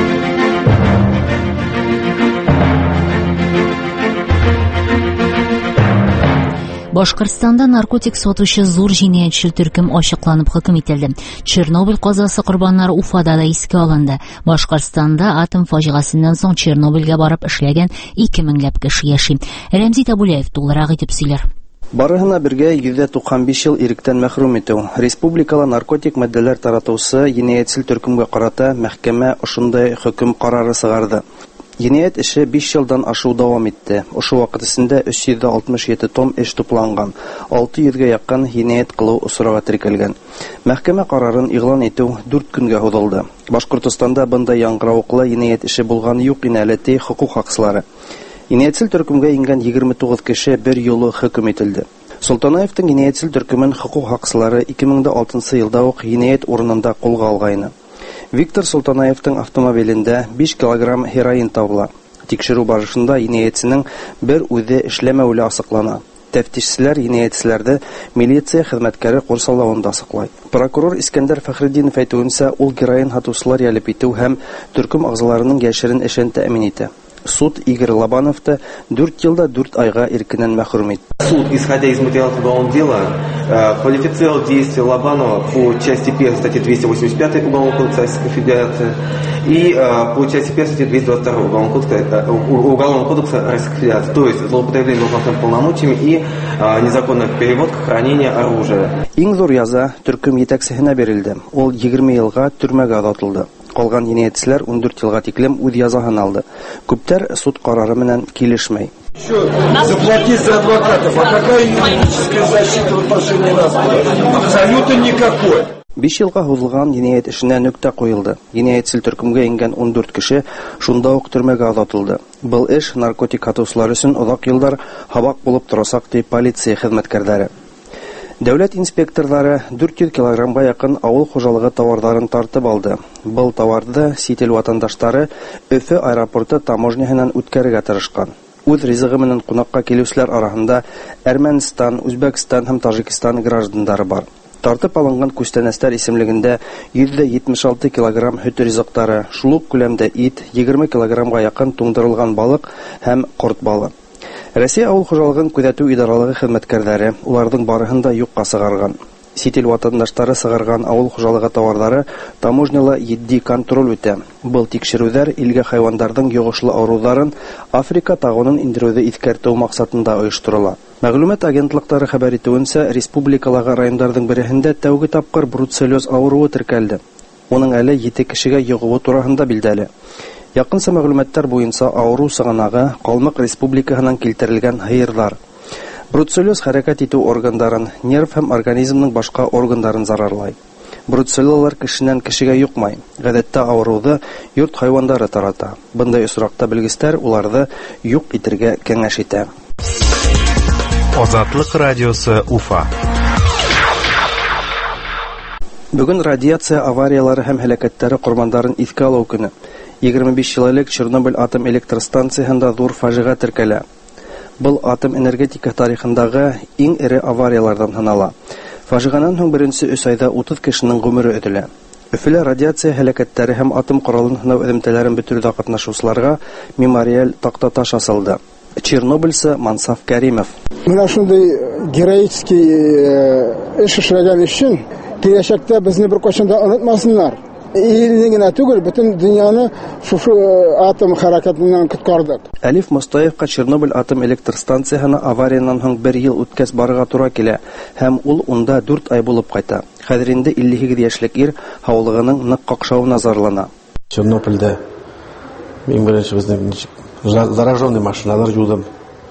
S1: Башкортстанда наркотик сатучы зур җинаятьчел төркем ачыкланып хөкем ителде. Чернобыль казасы курбаннары Уфада да искә алынды. Башкортстанда атом фаҗигасеннән соң Чернобыльгә барып эшләгән 2000ләп кеше яши. Рәмзи Табулаев тулырак итеп сөйләр.
S4: Барыгына бергә 195 ел иректән мәхрүм итү. Республикала наркотик матдәләр таратучы җинаятьчел төркемгә карата мәхкәмә ошондай хөкем карары сыгарды. Җинаять эше 5 елдан ашу дәвам итте. Ошо вакыт исендә 367 том эш тупланган. 600гә якын җинаять кылу усырыга теркәлгән. Мәхкәмә карарын игълан итү 4 көнгә һуҙылды. Башкортостанда бындай яңгырауыклы җинаять эше булган юк ине әле ди хукук хакчылары. Җинаятьчел төркемгә ингән 29 кеше бер юлы хөкем ителде. Солтанаевтың җинаятьчел төркемен хукук хакчылары 2006 елда ук җинаять урынында кулга алгайны. Виктор Солтанаевтың автомобилендә 5 килограмм хероин табыла. Тикшерү барышында енәятченең бер үзе эшләмәүле асыклана. Тәфтишчеләр енәятчеләрне милиция хезмәткәре курсалавында асыклай. Прокурор Искәндәр Фәхретдинов әйтүенчә, ул героин һатучылар ялеп итү һәм төркем агзаларының яшерен эшен тәэмин итә. Суд Игорь Лобановты 4 елда 4 айга иркеннән мәхрүм итте.
S5: Суд, исходя из материалов уголовного дела, квалифицировал действия Лобанова по части 1 статьи 285 Уголовного кодекса Российской Федерации и по части 1 статьи 222 Уголовного кодекса Российской Федерации, то есть злоупотребление должностными полномочиями и незаконная перевозка, хранение оружия.
S4: Иң зур яза төркем җитәкчесенә бирелде. Ул 20 елга төрмәгә озатылды. Калган енәятчеләр 14 елга тиклем үз язасын алды. Күптәр суд карары менән килешмәй.
S7: Заплатить за адвокатов, а какая юридическая защита в отношении нас? Абсолютно никакой.
S4: 5 елга узылган енәят эшенә нөктә куелды. Енәятчел төркемгә ингән 14 кеше шунда ук төрмәгә озатылды. Был эш наркотик һатучылар өчен озак еллар хабак булып торасак ди полиция хезмәткәрләре. Дәүләт инспекторлары 400 килограммга якын авыл хуҗалыгы товарларын тартып алды. Был товарды сит ил ватандашлары Өфе аэропорты таможняһыннан үткәрергә тырышкан. Үз ризыгы менән кунакка килүчеләр арасында Әрмәнстан, Үзбәкстан һәм Таҗикстан гражданнары бар. Тартып алынган күстәнәстәр исемлегендә 176 килограмм һөт ризыктары, шул ук күләмдә ит, 20 килограммга якын туңдырылган балык һәм корт балы. Россия авыл хуҗалыгын күзәтү идаралыгы хезмәткәрләре уларның барыһын да юкка сыгарган. Сит ил ватандашлары сыгарган авыл хуҗалыгы товарлары таможняла җитди контроль үтә. Был тикшерүләр илгә хайваннарның йогышлы авыруларын Африка тагынын индерүдә искәртү максатында оештырыла. Мәгълүмат агентлыклары хәбәр итүенчә, республикаларга районнарның берәһендә тәүге тапкыр бруцеллез авыруы теркәлде. Уның әле 7 кешегә йогывы турында билдәле. Якынча мәгълүматлар буенча авыру сыганагы Калмык республикаһынан килтерелгән һыерлар. Бруцеллез хәрәкәт итү органнарын, нерв һәм организмның башка органнарын зарарлай. Бруцеллезлар кешенән кешегә юкмай. Гадәттә авыруды йорт хайваннары тарата. Бындай осракта белгечләр уларны юк итәргә кәңәш итә.
S23: Азатлык радиосы Уфа.
S4: Бүген радиация авариялары һәм һәлакәтләре курбандарын искә алу көне. 25 ел элек Чернобыль атом электростанциясында зур фаҗига теркәлә. Был атом энергетика тарихындагы иң эре авариялардан санала. Фаҗиганан соң беренче 3 айда 30 кешенең гомере өтелә. Өфелә радиация һәлакәтләре һәм атом коралын сынау элемтәләрен бетерүдә катнашучыларга мемориаль тактаташ асылды. Чернобыльсы Мансаф Кәримов.
S24: Менә шундый героический эш эшләгән өчен киләчәктә безне бер кайчан да онытмасыннар. Илне генә түгел, бөтен дөньяны шушы атом хәрәкәтеннән коткардык.
S4: Әлиф Мостаевка Чернобыль атом электростанциясына аварияннан соң 1 ел үткәс барырга туры килә һәм ул унда 4 ай булып кайта. Хәзер инде 58 яшьлек ир һаулыгының нык какшавына зарлана.
S5: Чернобыльдә мин беренче безнең зараженный машиналар юдым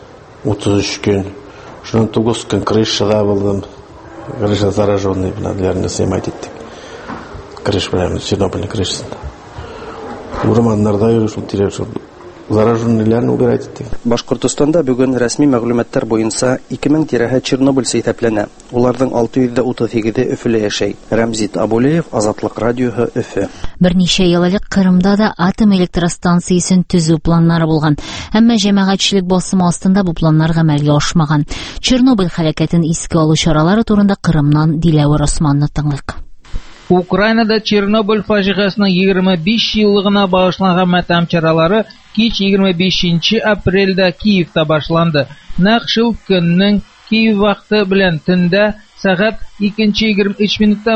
S5: 33 көн. Шуннан 9 көн крышада булдым. Крыша зараженный белән сыймай иттек. Крыш белән Чернобыльның крышасында. Урманнарда йөрүшү тирәшү зараженныйларны убирать иттек.
S4: Башкортстанда бүген рәсми мәгълүматлар буенча 2000 тирәһе Чернобыль исәпләнә. Уларның 638 Өфелә яшәй. Рәмзит Абулеев, Азатлык радиоһы, Өфе.
S1: Берничә ел элек Кырымда да атом электростанциясен төзү планнары булган. Әмма җәмәгатьчелек басымы астында бу планнар гамәлгә ашмаган. Чернобыль һәлакәтен искә алу чаралары турында Кырымнан Диләвер Османны тыңлыйк.
S25: Украинада Чернобыль фаҗигасының 25 еллыгына багышланган матәм чаралары кич 25 апрельдә Киевта башланды. Нәкъ шул көннең Киев вакыты белән төндә сәгать 2:23 минутта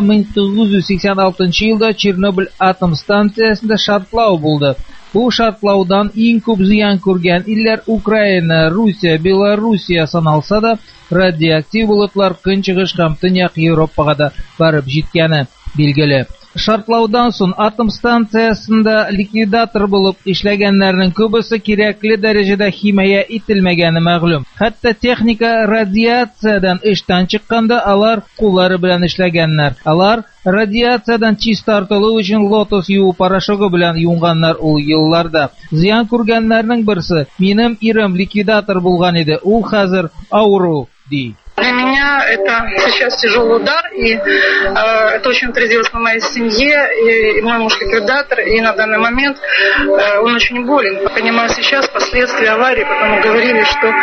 S25: 1986 елда Чернобыль атом станциясендә шартлау булды. Бу шартлаудан иң күп зыян күргән илләр Украина, Русия, Белоруссия саналса да, радиоактив болытлар көнчыгыш һәм төньяк Европага да барып җиткәне билгеле. Шартлаудан соң атом станциясында ликвидатор булып эшләгәннәрнең күбесе кирәкле дәрәҗәдә химия ителмәгәне мәгълүм. Хәтта техника радиациядән эштән чыкканда алар куллары белән эшләгәннәр. Алар радиациядән чист тартылу өчен лотос юу порошогы белән юнганнар ул елларда. Зыян күргәннәрнең берсе минем ирем ликвидатор булган иде. Ул хәзер авыру ди.
S8: Для меня это сейчас тяжелый удар, и это очень отразилось на моей семье, и мой муж ликвидатор, и на данный момент он очень болен. Понимаю сейчас последствия аварии, потому говорили, что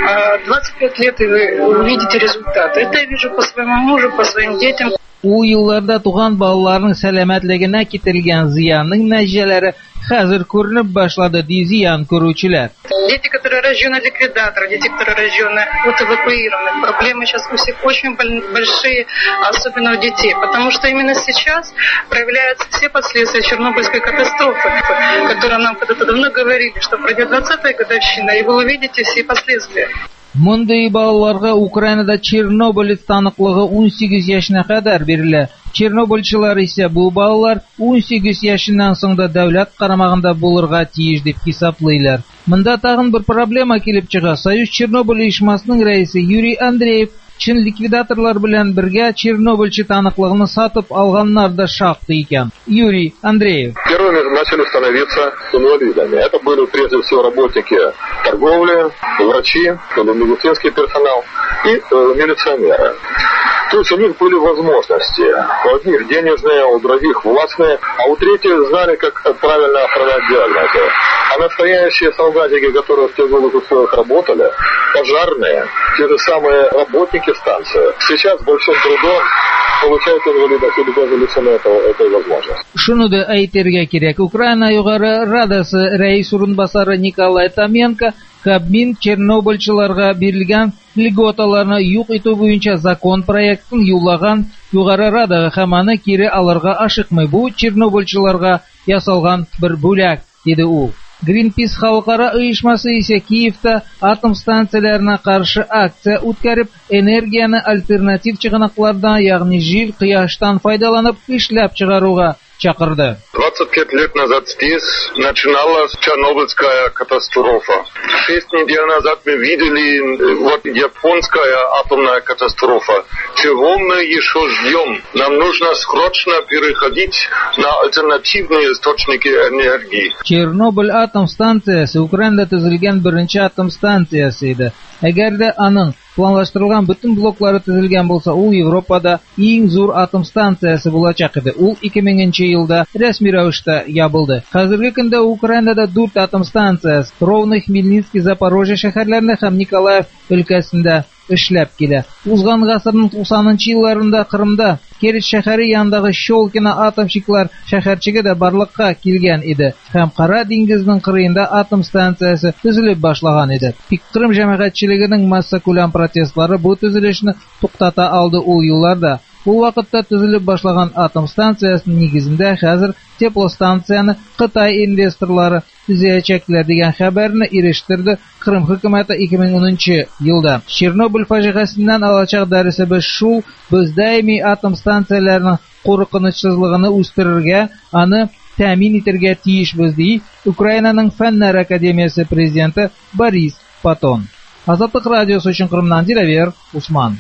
S8: 25 лет и вы увидите результат. Это я вижу по своему мужу, по своим детям.
S25: Ул елларда туган балаларның сәламәтлегенә китерелгән зыянның нәтиҗәләре хәзер күренеп башлады, ди зыян күрүчеләр.
S8: Дети, которые рождены от ликвидатора, дети, которые рождены от эвакуированных, проблемы сейчас у всех очень большие, особенно у детей, потому что именно сейчас проявляются все последствия Чернобыльской катастрофы, которую нам когда-то давно говорили, что пройдет 20-я годовщина, и вы увидите все последствия.
S25: Мондый балаларга Украинада Чернобыль таныклыгы 18 яшына кадәр бирелә. Чернобыльчылар исә бу балалар 18 яшеннән соң да дәүләт карамагында булырга тиеш дип хисаплыйлар. Монда тагын бер проблема килеп чыга. Союз Чернобыль оешмасының рәисе Юрий Андреев чын ликвидаторлар белән бергә Чернобыльчы таныклыгын сатып алганнар да шактый икән. Юрий Андреев.
S9: Первыми начали становиться инвалидами. Это были прежде всего работники торговли, врачи, медицинский персонал и милиционеры. То есть у них были возможности. У одних денежные, у других властные, а у третьих знали, как правильно охранять диагнозы. А настоящие солдатики, которые в тяжелых условиях работали, пожарные, те же самые работники станции, сейчас большим трудом получают инвалидность или даже лишены этой возможности.
S25: Шуны да әйтергә кирәк. Украина югары Радасы рәис урынбасары Николай Томенко Кабмин Чернобыльчыларга бирелгән льготаларны юк итү буенча закон проектын юллаган югары Радага һәм аны кире алырга ашыкмый. Бу Чернобыльчыларга ясалган бер бүләк, диде ул. Greenpeace халыкара оешмасы исә Киевта атом станцияләренә каршы акция үткәреп, энергияны альтернатив чыганаклардан, ягъни җил, кояштан файдаланып эшләп чыгаруга чакырды.
S9: 25 лет назад здесь начиналась Чернобыльская катастрофа. 6 недель назад мы видели вот японская атомная катастрофа. Чего мы еще ждем? Нам нужно срочно переходить на альтернативные источники энергии.
S25: Чернобыль атом станциясы Украинада төзелгән беренче атом станциясы иде. Әгәр дә аның планлаштырылган бөтен блоклары төзелгән булса, ул Европада иң зур атом станциясы булачак иде. Ул 2000 елда рәсми рәвештә ябылды. Хәзерге көндә Украинада 4 атом станциясы Ровно, Хмельницкий, Запорожье шәһәрләрендә һәм Николаев өлкәсендә эшләп килә. Узган гасырның 90-нчы елларында Крымда Керчь шәһәре янындагы Щелкино атомчыклар шәһәрчеге дә барлыкка килгән иде һәм Кара диңгезнең кырыенда атом станциясе төзелеп башлаган иде. Тик Крым җәмәгатьчелегенең массакүләм протестлары бу төзелешне туктата алды ул елларда. Ул вакытта төзелеп башлаган атом станциясының нигезендә хәзер теплостанцияны Кытай инвесторлары төзәячәкләр дигән хәбәрне ирештерде Крым хөкүмәте 2010 елда. Чернобыль фаҗигасеннән алачак дәресебез шул: без даими атом станцияләренең куркынычсызлыгын үстерергә, аны тәэмин итәргә тиешбез, ди Украинаның Фәннәр академиясе президенты Борис Патон. Азатлык радиосы өчен Крымнан Диләвер Усман.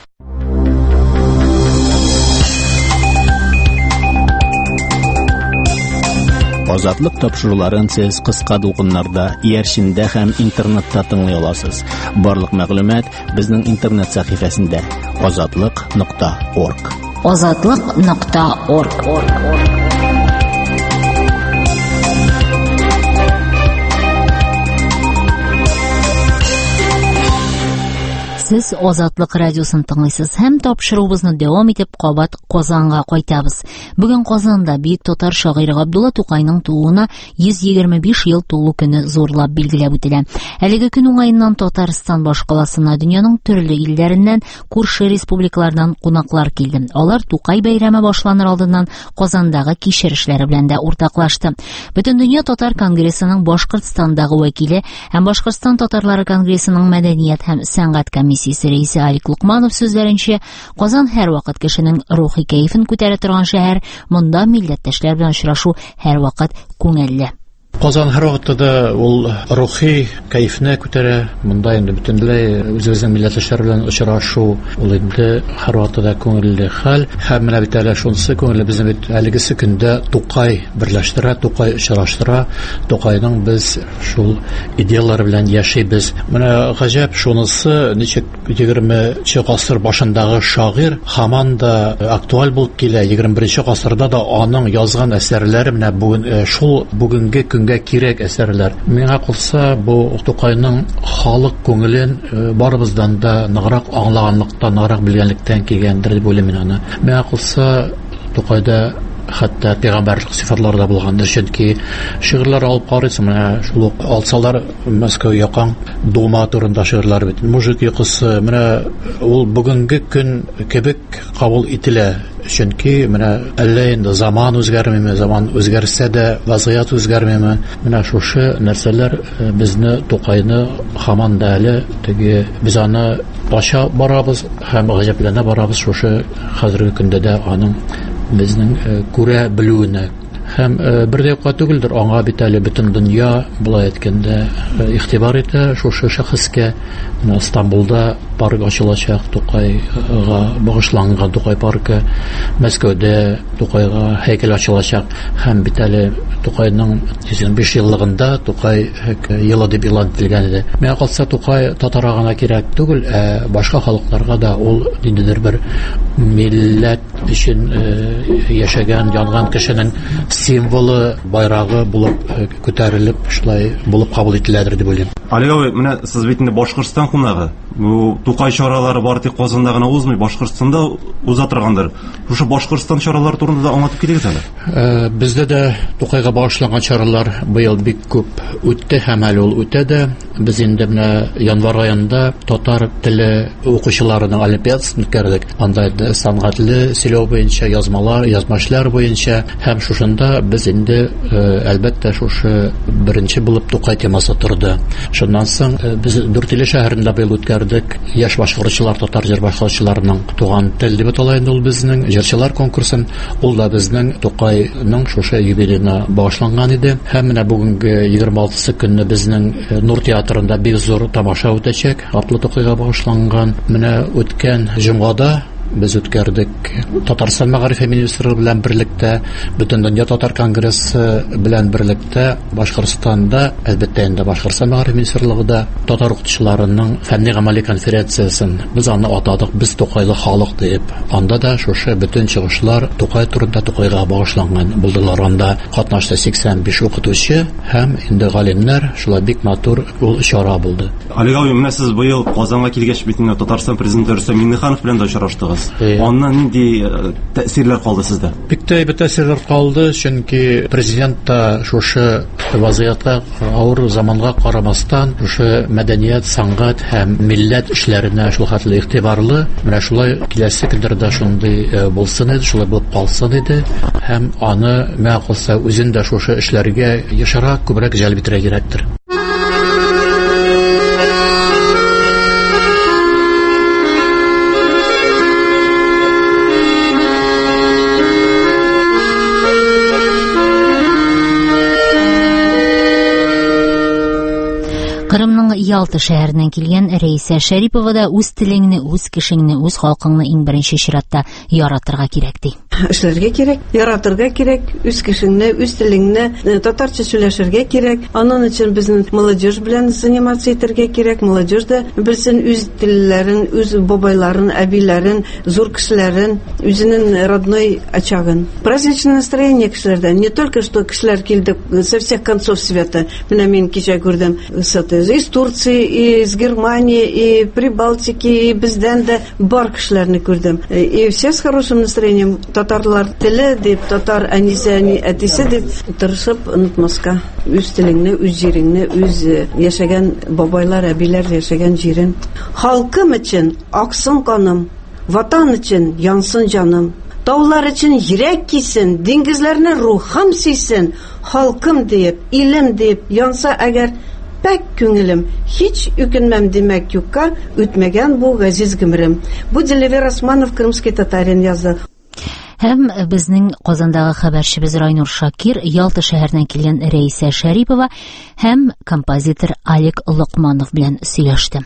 S10: Азатлык тапшыруларын сез кыска дулкыннарда, иярчиндә һәм интернетта тыңлый аласыз. Барлык мәгълүмат безнең интернет сәхифәсендә azatlyk.org.
S1: azatlyk.org. Сез Азатлык радиосын тыңлыйсыз һәм тапшырубызны дәвам итеп кабат Казанга кайтабыз. Бүген Казанда бөек татар шагыйре Габдулла Тукайның тууына 125 ел тулу көне зурлап билгеләп үтелә. Әлеге көн уңаеннан Татарстан башкаласына дөньяның төрле илләреннән, күрше республикалардан кунаклар килде. Алар Тукай бәйрәме башланыр алдыннан Казандагы кичерешләре белән дә уртаклашты. Бөтен дөнья татар конгрессының Башкортстандагы вәкиле һәм Башкортстан татарлары конгрессының мәдәният һәм сәнгать комиссиясе рәисе Алик Лукманов сүзләренчә, Казан һәр вакыт кешенең рухи кәефен күтәрә торган шәһәр, монда милләттәшләр белән очрашу һәр вакыт күңелле.
S11: Казан һәр вакытта ул рухи кайфны күтәрә. Монда инде бөтенләй үзебезнең милләттәшләр белән очрашу, ул инде һәр вакытта күңелле хәл. Һәм менә бит әле шунысы күңелле безнең бит әлегесе көндә Тукай берләштерә, Тукай очраштыра. Тукайның без шул идеялар белән яшибез. Менә гаҗәп шунысы, ничек 20-нче гасыр башындагы шагыйрь һаман да актуаль булып килә. 21-нче гасырда да аның язган әсәрләре менә бүген шул бүгенге көнгә кирәк әсәрләр. Миңа калса, бу Тукайның халык күңелен барыбыздан да ныграк аңлаганлыктан, ныграк белгәнлектән килгәндер дип уйлыйм мин аны. Миңа калса, Тукайда хәтта пәйгамбәрлек сыйфатлары да булгандыр, чөнки шигырьләр алып карыйсың, менә шул ук алсалар Мәскәү якан Дума турында шигырьләр бит. Мужик йокысы, менә ул бүгенге көн кебек кабул ителә. Чөнки менә әллә инде заман үзгәрмиме, заман үзгәрсә дә вазгыять үзгәрмиме, менә шушы нәрсәләр безне Тукайны һаман да әле теге без аны баша барабыз һәм гаҗәпләнә барабыз шушы хәзерге көндә дә аның безнең күрә белүенә. Һәм бер дә түгелдер, аңа бит әле бөтен дөнья булай әйткәндә игътибар итә шушы шәхескә. Стамбулда парк ачылачак, Тукайга багышланган Тукай паркы, Мәскәүдә Тукайга һәйкәл ачылачак. Һәм бит әле Тукайның 125 еллыгында Тукай елы дип элан ителгән иде. Миңа калса, Тукай татарга гына кирәк түгел, башка халыкларга да ул ниндидер бер милләт өчен яшәгән, янган кешенең символы, байрагы булып күтәрелеп, шулай булып кабул ителәдер дип уйлыйм.
S14: Алига, менә сез бит инде Башкортстан кунагы. Бу Тукай чаралары бары тик Казанда гына узмый, Башкортстанда уза торгандыр. Шушы Башкортстан чаралары турында да аңлатып китегез әле.
S11: Бездә дә Тукайга багышланган чаралар быел бик күп үтте һәм әле ул үтә дә. Без инде менә январ аенда татар теле укучыларының олимпиадасын үткәрдек. Анда сәнгатьле сөйләү буенча язмалар, язмышлар буенча һәм шушында без инде әлбәттә шушы беренче булып Тукай темасы торды. Шуннан соң без Дүртөйле шәһәрендә быел үткәрдек яшь башкаручылар, татар җыр башкаручыларының туган тел дип атала инде ул безнең җырчылар конкурсын. Ул да безнең Тукайның шушы юбилеена багышланган иде. Һәм менә бүгенге 26 көнне безнең Нур театрында бик зур тамаша үтәчәк. Атлы Тукайга багышланган. Менә үткән җомгада без үткәрдек Татарстан мәгариф министры белән берлектә, бөтен дөнья татар конгрессы белән берлектә Башкортстанда, әлбәттә инде Башкортстан мәгариф министрлыгында татар укытучыларының фәнни-гамәли конференциясын без аны атадык, без Тукайлы халык дип. Анда да шушы бөтен чыгышлар Тукай турында, Тукайга багышланган булдылар. Анда катнашты 85 укытучы һәм инде галимнәр. Шулай бик матур ул чара булды.
S14: Алига, менә сез быел Казанга килгәч бит инде Татарстан президенты Рөстәм Миңнеханов белән дә очраштыгыз. Аннан нинди тәэсирләр калды сездә?
S11: Бик тә тәэсирләр калды, чөнки президент та шушы вазгыятка, авыр заманга карамастан, шушы мәдәният, сәнгать һәм милләт эшләренә шул хәтле игътибарлы. Менә шулай киләсе көндәрдә шундый булсын иде, шулай булып калсын иде. Һәм аны миңа калса үзен дә шушы эшләргә ешарак, күбрәк җәлеп итәргә кирәктер.
S1: Кырымның Ялта шәһәреннән килгән Рәйсә Шәрипова да үз телеңне, үз кешеңне, үз халкыңны иң беренче чиратта яратырга кирәк ди.
S15: Эшләргә кирәк, яратырга кирәк, үз кешеңне, үз телеңне, татарча сөйләшергә кирәк. Аның өчен безнең молодежь белән заниматься итәргә кирәк. Молодежь да белсен үз телләрен, үз бабайларын, әбиләрен, зур кешеләрен, үзенең родной очагын. Праздничное настроение кешеләрдә. Не только что кешеләр килде со всех концов света. Менә мин кичә күрдем из Турции, из Германии, и Прибалтики, и бездән дә бар кешеләрне күрдем. И все с хорошим настроением. Татарлар теле дип, татар әнисе, әтисе дип тырышып онытмаска. Үз телеңне, үз җиреңне, үз яшәгән бабайлар, әбиләр яшәгән җирен. Халкым өчен аксын каным, ватан өчен янсын җаным. Таулар өчен йөрәк кисен, диңгезләрне рухым сөйсен. Халкым дип, илем дип янса әгәр пәк күңелем, hiç үкенмәм демәк юкка, үтмәгән бу газиз гомрем. Бу Деливер Османов, крымский татарин язды.
S1: Һәм безнең Казандагы хәбәрчебез Райнур Шакир, Ялта шәһәреннән килгән Рәисә Шәрипова һәм композитор Алик Локманов белән сөйләште.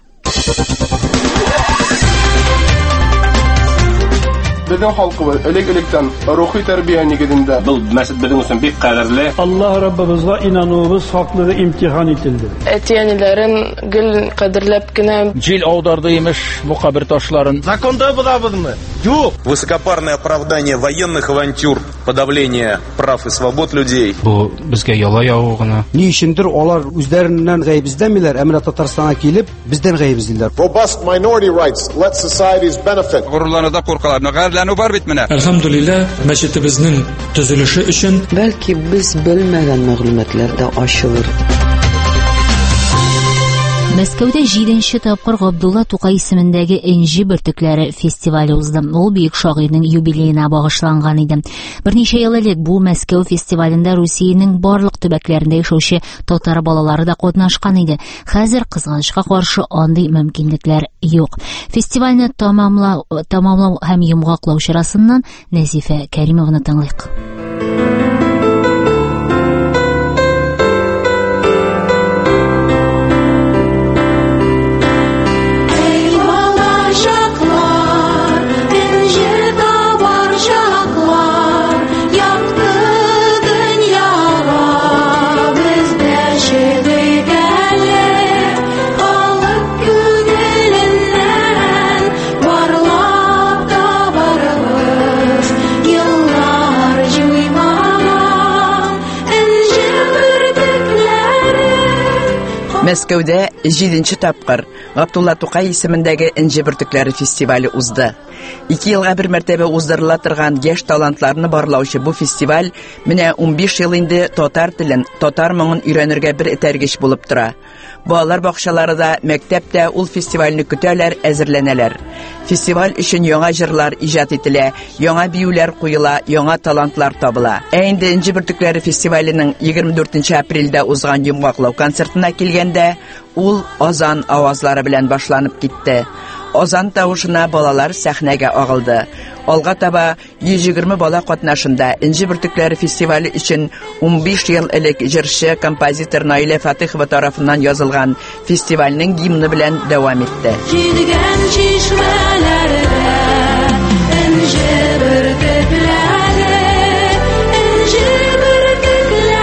S16: Безнең халкыбыз элек-электән рухи тәрбия нигезендә.
S17: Бу мәсҗид безнең өчен бик кадерле.
S18: Аллаһ Раббыбызга инануыбыз хаклыгы имтихан ителде.
S19: Әтиәниләрен гел кадерләп кенә
S18: җил аударды имеш бу кабер ташларын.
S16: Законда булабызмы?
S17: Юк. Высокопарное оправдание военных авантюр, подавление прав и свобод людей.
S18: Бу безгә яла яву гына.
S23: Ни өчендер алар үзләреннән гаеп эзләмиләр, әмма Татарстанга килеп бездән гаеп эзлиләр.
S9: Robust minority rights let societies benefit.
S17: Горурлануда куркалар, гайрләнү бар бит менә.
S18: Әлхәмдүлилләh, мәчетебезнең төзелеше өчен
S26: бәлки без белмәгән мәгълүматлар да ачылыр.
S1: Мәскәүдә 7нче тапкыр Габдулла Тукай исемендәге Энҗе бөртекләре фестивале узды. Ул бөек шагыйрьнең юбилеена багышланган иде. Берничә ел элек бу Мәскәү фестивалендә Русиянең барлык төбәкләрендә яшәүче татар балалары да катнашкан иде. Хәзер кызганычка каршы андый мөмкинлекләр юк. Фестивальне тамамлау һәм йомгаклау чарасыннан Нәзифә Кәримовны тыңлыйк.
S26: Мәскәүдә 7нче тапкыр Габдулла Тукай исемендәге Энҗе бөртекләре фестивале узды. 2 елга бер мәртәбә уздырыла торган яшь талантларны барлаучы бу фестиваль менә 15 ел инде татар телен, татар моңын өйрәнергә бер этәргеч булып тора. Балалар бакчаларында, мәктәптә ул фестивальне көтәләр, әзерләнәләр. Фестиваль өчен яңа җырлар иҗат ителә, яңа биюләр куела, яңа талантлар табыла. Инде Энҗе бөртекләре фестиваленең 24 апрельдә узган йомгаклау концертына килгәндә, ул азан авазлары белән башланып китте. Азан тавышына балалар сәхнәгә агылды. Алга таба 120 бала катнашында Энҗе бөртекләре фестивале өчен 15 ел элек җырчы, композитор Наилә Фатыйхова тарафыннан язылган фестивальнең гимны белән дәвам итте.
S27: Җидгән чишмәләрдә Энҗе бөртекләре, Энҗе бөртекләре.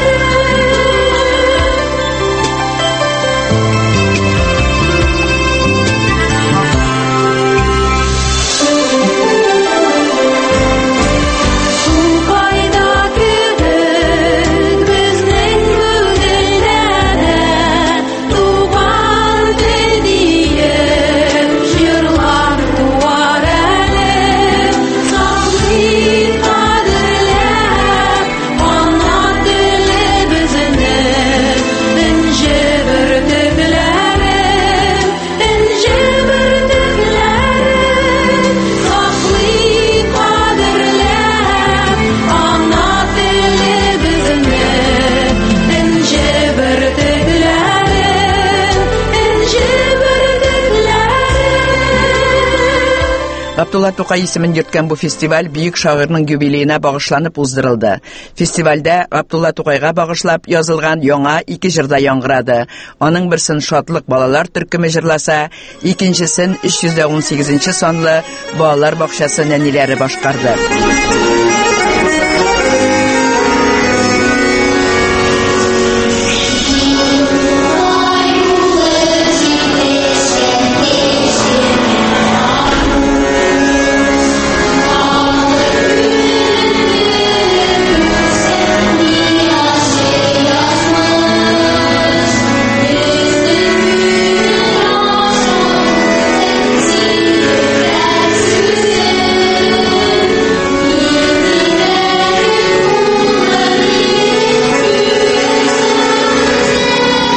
S26: Габдулла Тукай исемен йөрткән бу фестиваль бөек шагыйрьнең юбилеена багышланып уздырылды. Фестивальдә Габдулла Тукайга багышлап язылган яңа 2 җырда яңгырады. Аның берсен шатлык балалар төркеме җырласа, икенчесен 318 санлы балалар бакчасы нәниләре башкарды.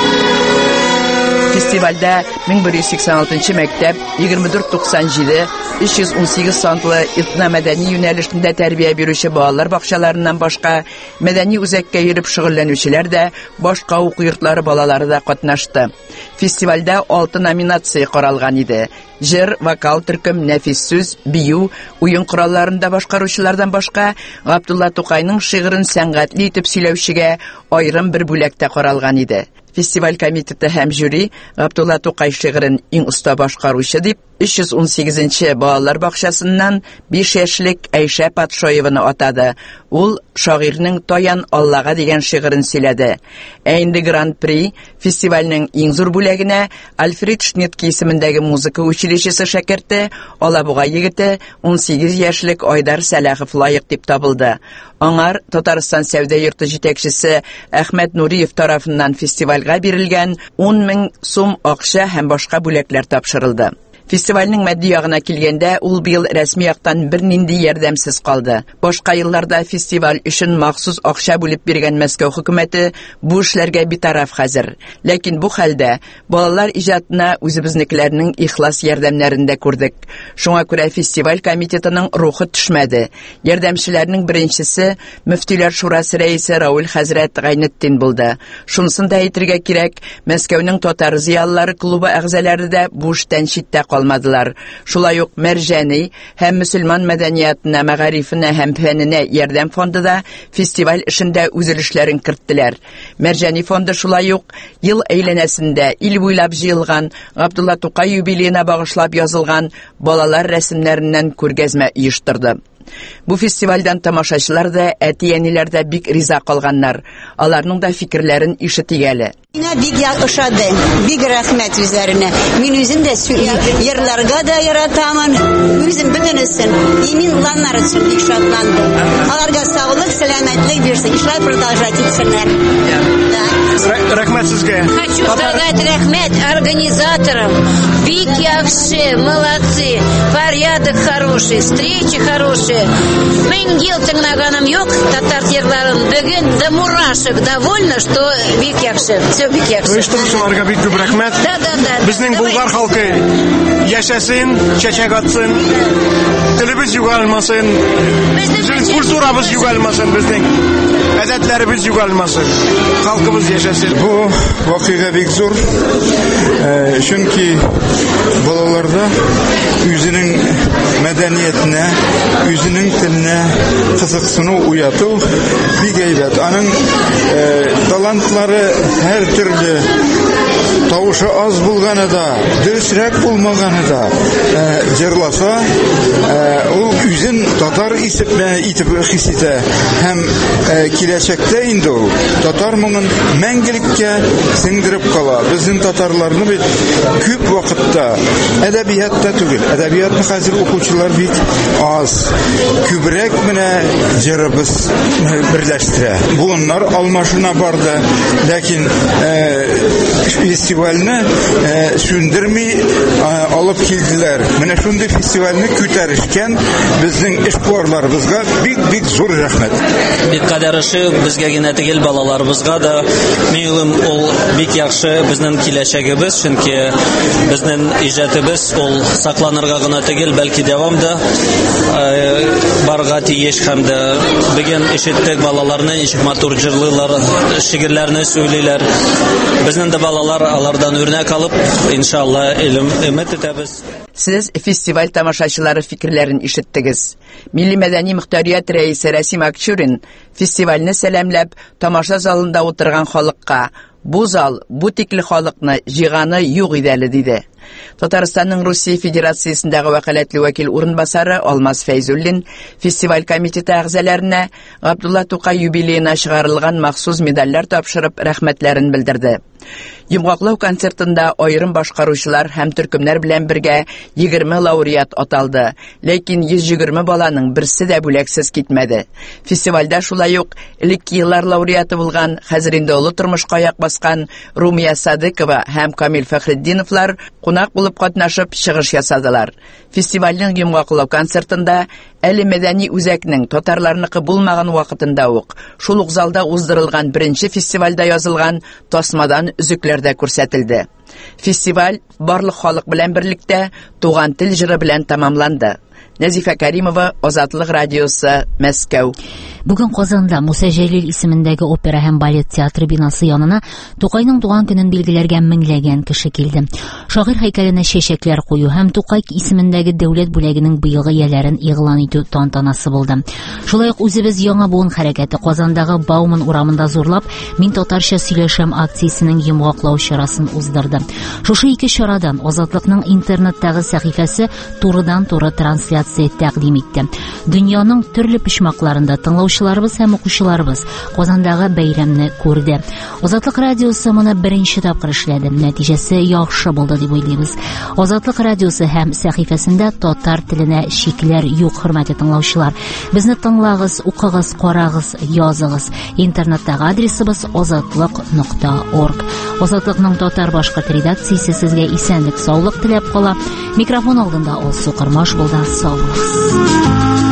S26: Фестивальдә 1186 мәктәп, 2497 318 санлы этномәдәни юнәлешендә тәрбия бирүче балалар бакчаларыннан башка мәдәни үзәккә йөреп шөгыльләнүчеләр дә, башка уку йортлары балалары да катнашты. Фестивальдә 6 номинация каралган иде. Җыр, вокал, төркем, нәфис сүз, бию, уен коралларында башкаручылардан башка Габдулла Тукайның шигырен сәнгатьле итеп сөйләүчегә аерым бер бүләктә каралган иде. Фестиваль комитеты һәм жюри Габдулла Тукай шигырен иң оста башкаручы дип 318-нче балалар бакчасыннан 5 яшьлек Әйшә Патшаеваны атады. Ул шагыйрьнең Таян Аллага дигән шигырен сөйләде. Ә инде Гран-при фестивальнең иң зур бүләгенә Альфред Шнитке исемендәге музыка училищесы шәкерте, Алабуга егете 18 яшьлек Айдар Сәләхов лаек дип табылды. Аңар Татарстан сәүдә йорты җитәкчесе Әхмәт Нуриев тарафыннан фестивальгә бирелгән 10 000 сум акча һәм башка бүләкләр тапшырылды. Фестивальнең матди ягына килгәндә, ул быел рәсми яктан бернинди ярдәмсез калды. Башка елларда фестиваль өчен махсус акча бүлеп биргән Мәскәү хөкүмәте бу эшләргә битараф хәзер. Ләкин бу хәлдә балалар иҗатына үзебезнекеләрнең ихлас ярдәмнәрендә күрдек. Шуңа күрә фестиваль комитетының рухы төшмәде. Ярдәмчеләрнең беренчесе Мөфтиләр шурасы рәисе Раул хәзрәт Гайнетдин булды. Шунысын да әйтергә кирәк, Мәскәүнең татар зыялылары клубы әгъзалары да бу эштән читтә калмадылар. Шулай ук Мәрҗәни һәм мөселман мәдәниятына, мәгарифенә һәм фәненә ярдәм фонды да фестиваль эшендә үзелешләрен керттеләр. Мәрҗәни фонды шулай ук ел әйләнәсендә ил буйлап җыелган Габдулла Тукай юбилеена багышлап язылган балалар рәсемнәреннән күргәзмә оештырды. Бу фестивальдән тамашачылар да, әти-әниләр дә бик риза калганнар. Аларның да фикерләрен ишетик әле.
S2: Мина бик ошады, бик рәхмәт үзләренә. Мин үзем дә йырларга да яратамын, үзем бөтенесен. И мин уланнар өчен бик шатландым. Аларга саулык, сәламәтлек бирсен, эшләр продолжать итсеннәр.
S16: Рәхмәт сезгә.
S2: Хочу сказать рәхмәт организаторам. Бик яхшы, молодцы. Порядок хороший, встречи хорошие. Мин ел тыңлаганым юк, татар йырларын. Бүген дә мурашек довольна, что бик яхшы.
S16: Оештыручыларга бик күп рәхмәт. Безнең Болгар халкы яшәсен, чәчәк атсын. Телебез югалмасын. Безнең культурабыз югалмасын, безнең гадәтләребез югалмасын. Халкыбыз яшәсен.
S6: Бу вакыйга бик зур. Чөнки балаларда үзенең мәдәниятенә, үзенең теленә кызыксыну уяту бик әйбәт. Аның талантлары һәр төрле, тавышы аз булганы да, дөресрәк булмаганы да җырласа, ул үзен татар итеп хис итә һәм киләчәктә инде ул татар моңын мәңгелеккә сеңдереп кала. Безнең татарларны бит күп вакытта әдәбиятта түгел, әдәбиятны хәзер укучылар бит аз. Күбрәк менә җырыбыз берләштерә. Буыннар алмашына барды, ләкин фестивальне сүндерми алып килделәр. Менә шундый фестивальне күтәришкән безнең эшкуарларыбызга бик зур рәхмәт.
S12: Бик кадәреше безгә генә түгел, балаларыбызга да. Минем ул бик яхшы безнең киләчәгебез, чөнки безнең иҗатыбыз ул сакланырга гына түгел, бәлки дәвамда барга тиеш һәм дә бүген ишеттек балаларны ничек матур җырлыйлар, шигырьләрне сөйлиләр. Безнең дә балалар алардан үрнәк алып, иншалла, өмет итәбез.
S26: Сез фестиваль тамашачылары фикерләрен ишеттегез. Милли мәдәни мөхтәрият рәисе Рәсим Акчурин фестивальне сәламләп тамаша залында утырган халыкка бу зал, бу тикле халыкны җыганы юк иде әле диде. Татарстанның Русия Федерациясендәге вәкаләтле вәкил урынбасары Алмаз Фәйзуллин фестиваль комитеты әгъзаләренә Габдулла Тукай юбилеена чыгарылган махсус медальләр тапшырып рәхмәтләрен белдерде. Йомгаклау концертында аерым башкаручылар һәм төркемнәр белән бергә 20 лауреат аталды, ләкин 120 баланың берсе дә бүләксез китмәде. Фестивальдә шулай ук элекке еллар лауреаты булган, хәзер инде олы тормышка аяк баскан Румия Садыкова һәм Камил Фәхретдиновлар кунак булып катнашып чыгыш ясадылар. Фестивальнең йомгаклау концертында әле мәдәни үзәкнең татарларныкы булмаган вакытында ук шул ук залда уздырылган беренче фестивальдә язылган тасмадан үзекләрдә күрсәтелде. Фестиваль барлык халык белән берлектә туган тел җыры белән тамамланды. Назифа Каримова, Азатлык радиосы, Мәскәү.
S1: Бүген Казанда Муса Җәлил исемендәге опера һәм балет театры бинасы янына Тукайның туган көнен билгеләргә меңләгән кеше килде. Шагыйрь һәйкәленә чәчәкләр кую һәм Тукай исемендәге дәүләт бүләгенең быелгы яләрен игълан итү тантанасы булды. Шулай ук үзебез яңа буын хәрәкәте Казандагы Бауман урамында зурлап, мин татарча сөйләшәм акциясенең йомгаклау чарасын уздырды. Шушы ике чарадан Азатлыкның интернеттагы сәхифәсе турыдан-туры трансляция тәкъдим итте. Дөньяның төрле почмакларында тыңлаучыларыбыз һәм укучыларыбыз Казандагы бәйрәмне күрде. Азатлык радиосы моны беренче тапкыр эшләде. Нәтиҗәсе яхшы булды дип уйлыйбыз. Азатлык радиосы һәм сәхифәсендә татар теленә шикләр юк, хөрмәтле тыңлаучылар. Безне тыңлагыз, укыгыз, карагыз, языгыз. Интернеттагы адресыбыз azatlyk.org. Азатлыкның татар башкорт редакциясе сезгә исәнлек, саулык теләп кала. Микрофон алдында Алсу Кырмаш булды. Сау булыгыз.